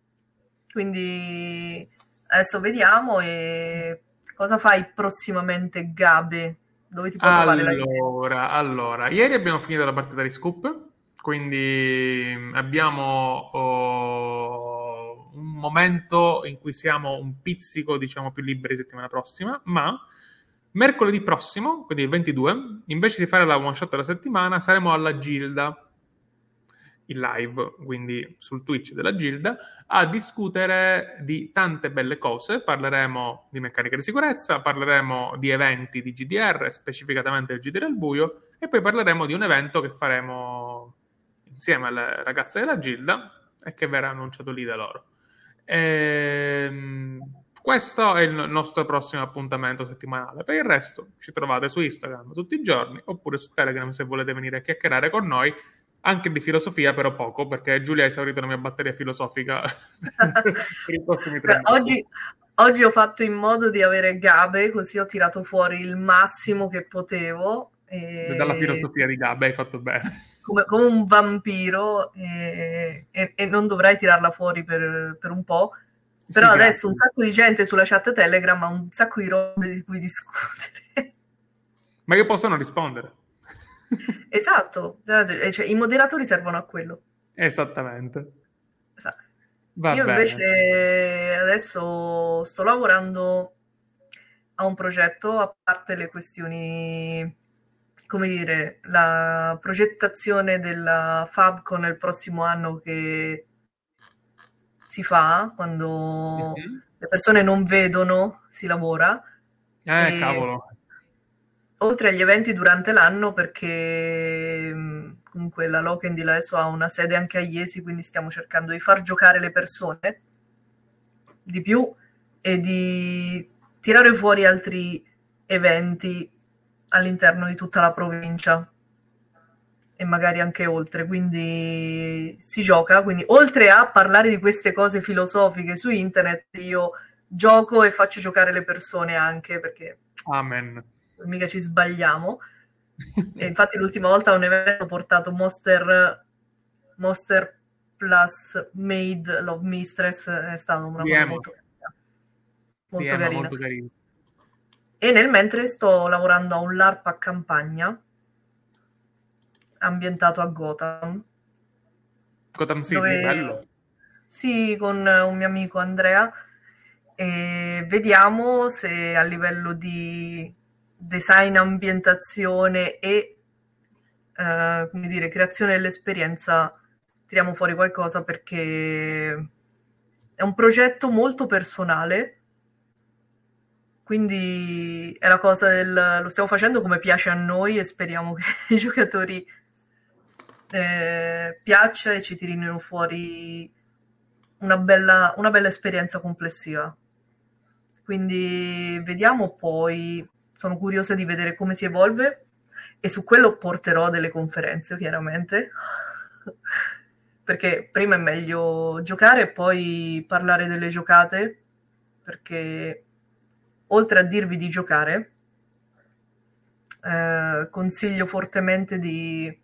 Quindi adesso vediamo e cosa fai prossimamente, Gabe? Dove ti può trovare la gente? Allora, allora, ieri abbiamo finito la partita di Scoop, quindi abbiamo oh, un momento in cui siamo un pizzico, diciamo, più liberi settimana prossima, ma mercoledì prossimo, quindi il ventidue, invece di fare la one shot della settimana, saremo alla Gilda, in live, quindi sul Twitch della Gilda, a discutere di tante belle cose. Parleremo di meccanica di sicurezza, parleremo di eventi di G D R, specificatamente il G D R al buio, e poi parleremo di un evento che faremo insieme alle ragazze della Gilda e che verrà annunciato lì da loro. Ehm, questo è il nostro prossimo appuntamento settimanale. Per il resto ci trovate su Instagram tutti i giorni oppure su Telegram se volete venire a chiacchierare con noi, anche di filosofia, però poco, perché Giulia ha esaurito la mia batteria filosofica per i prossimi tre mesi. Oggi, oggi ho fatto in modo di avere Gabe, così ho tirato fuori il massimo che potevo. Dalla E filosofia di Gabbe hai fatto bene. come, come un vampiro e, e- e non dovrai tirarla fuori per, per un po'. Però Sì, adesso un grazie. sacco di gente sulla chat Telegram ha un sacco di robe di cui discutere. Ma io posso non rispondere. Esatto, eh, cioè, i moderatori servono a quello. Esattamente. Esatto. Va Io bene. invece adesso sto lavorando a un progetto, a parte le questioni, come dire, la progettazione della Fabcon il prossimo anno che si fa quando Mhm. le persone non vedono, si lavora, Eh, e cavolo. oltre agli eventi durante l'anno, perché mh, comunque la Lokendil adesso ha una sede anche a Iesi, quindi stiamo cercando di far giocare le persone di più e di tirare fuori altri eventi all'interno di tutta la provincia e magari anche oltre, quindi si gioca, quindi oltre a parlare di queste cose filosofiche su internet, io gioco e faccio giocare le persone anche, perché Amen. mica ci sbagliamo. E infatti l'ultima volta a un evento ho portato Monster, Monster Plus Maid Love Mistress, è stata una Di cosa Emma. molto carina. Di Molto Emma, carina. molto carino. E nel mentre sto lavorando a un LARP a campagna ambientato a Gotham, Gotham City, dove bello. sì, con un mio amico Andrea, e vediamo se a livello di design, ambientazione e eh, come dire, creazione dell'esperienza tiriamo fuori qualcosa, perché è un progetto molto personale, quindi è la cosa del lo stiamo facendo come piace a noi e speriamo che i giocatori eh, piaccia e ci tirino fuori una bella, una bella esperienza complessiva. Quindi vediamo poi, sono curiosa di vedere come si evolve e su quello porterò delle conferenze, chiaramente, perché prima è meglio giocare e poi parlare delle giocate, perché oltre a dirvi di giocare, eh, consiglio fortemente di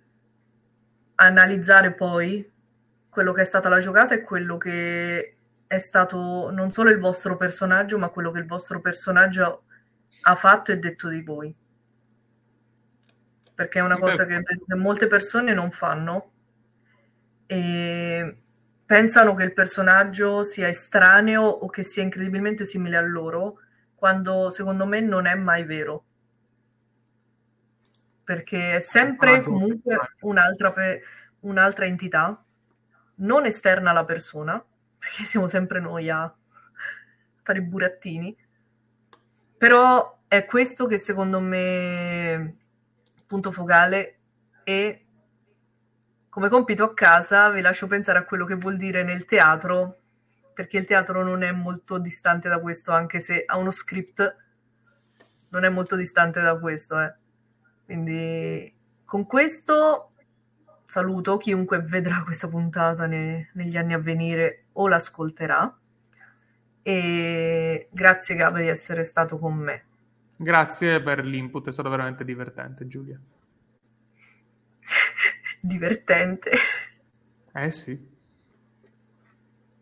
analizzare poi quello che è stata la giocata e quello che è stato non solo il vostro personaggio, ma quello che il vostro personaggio ha fatto e detto di voi. Perché è una cosa che che molte persone non fanno e pensano che il personaggio sia estraneo o che sia incredibilmente simile a loro, quando secondo me non è mai vero. Perché è sempre comunque un'altra, pe- un'altra entità, non esterna alla persona, perché siamo sempre noi a fare i burattini, però è questo che secondo me punto focale e come compito a casa vi lascio pensare a quello che vuol dire nel teatro, perché il teatro non è molto distante da questo, anche se ha uno script, non è molto distante da questo. Eh. Quindi con questo saluto chiunque vedrà questa puntata ne- negli anni a venire o l'ascolterà. E grazie Gabe di essere stato con me. Grazie per l'input, è stato veramente divertente, Giulia. Divertente. Eh sì.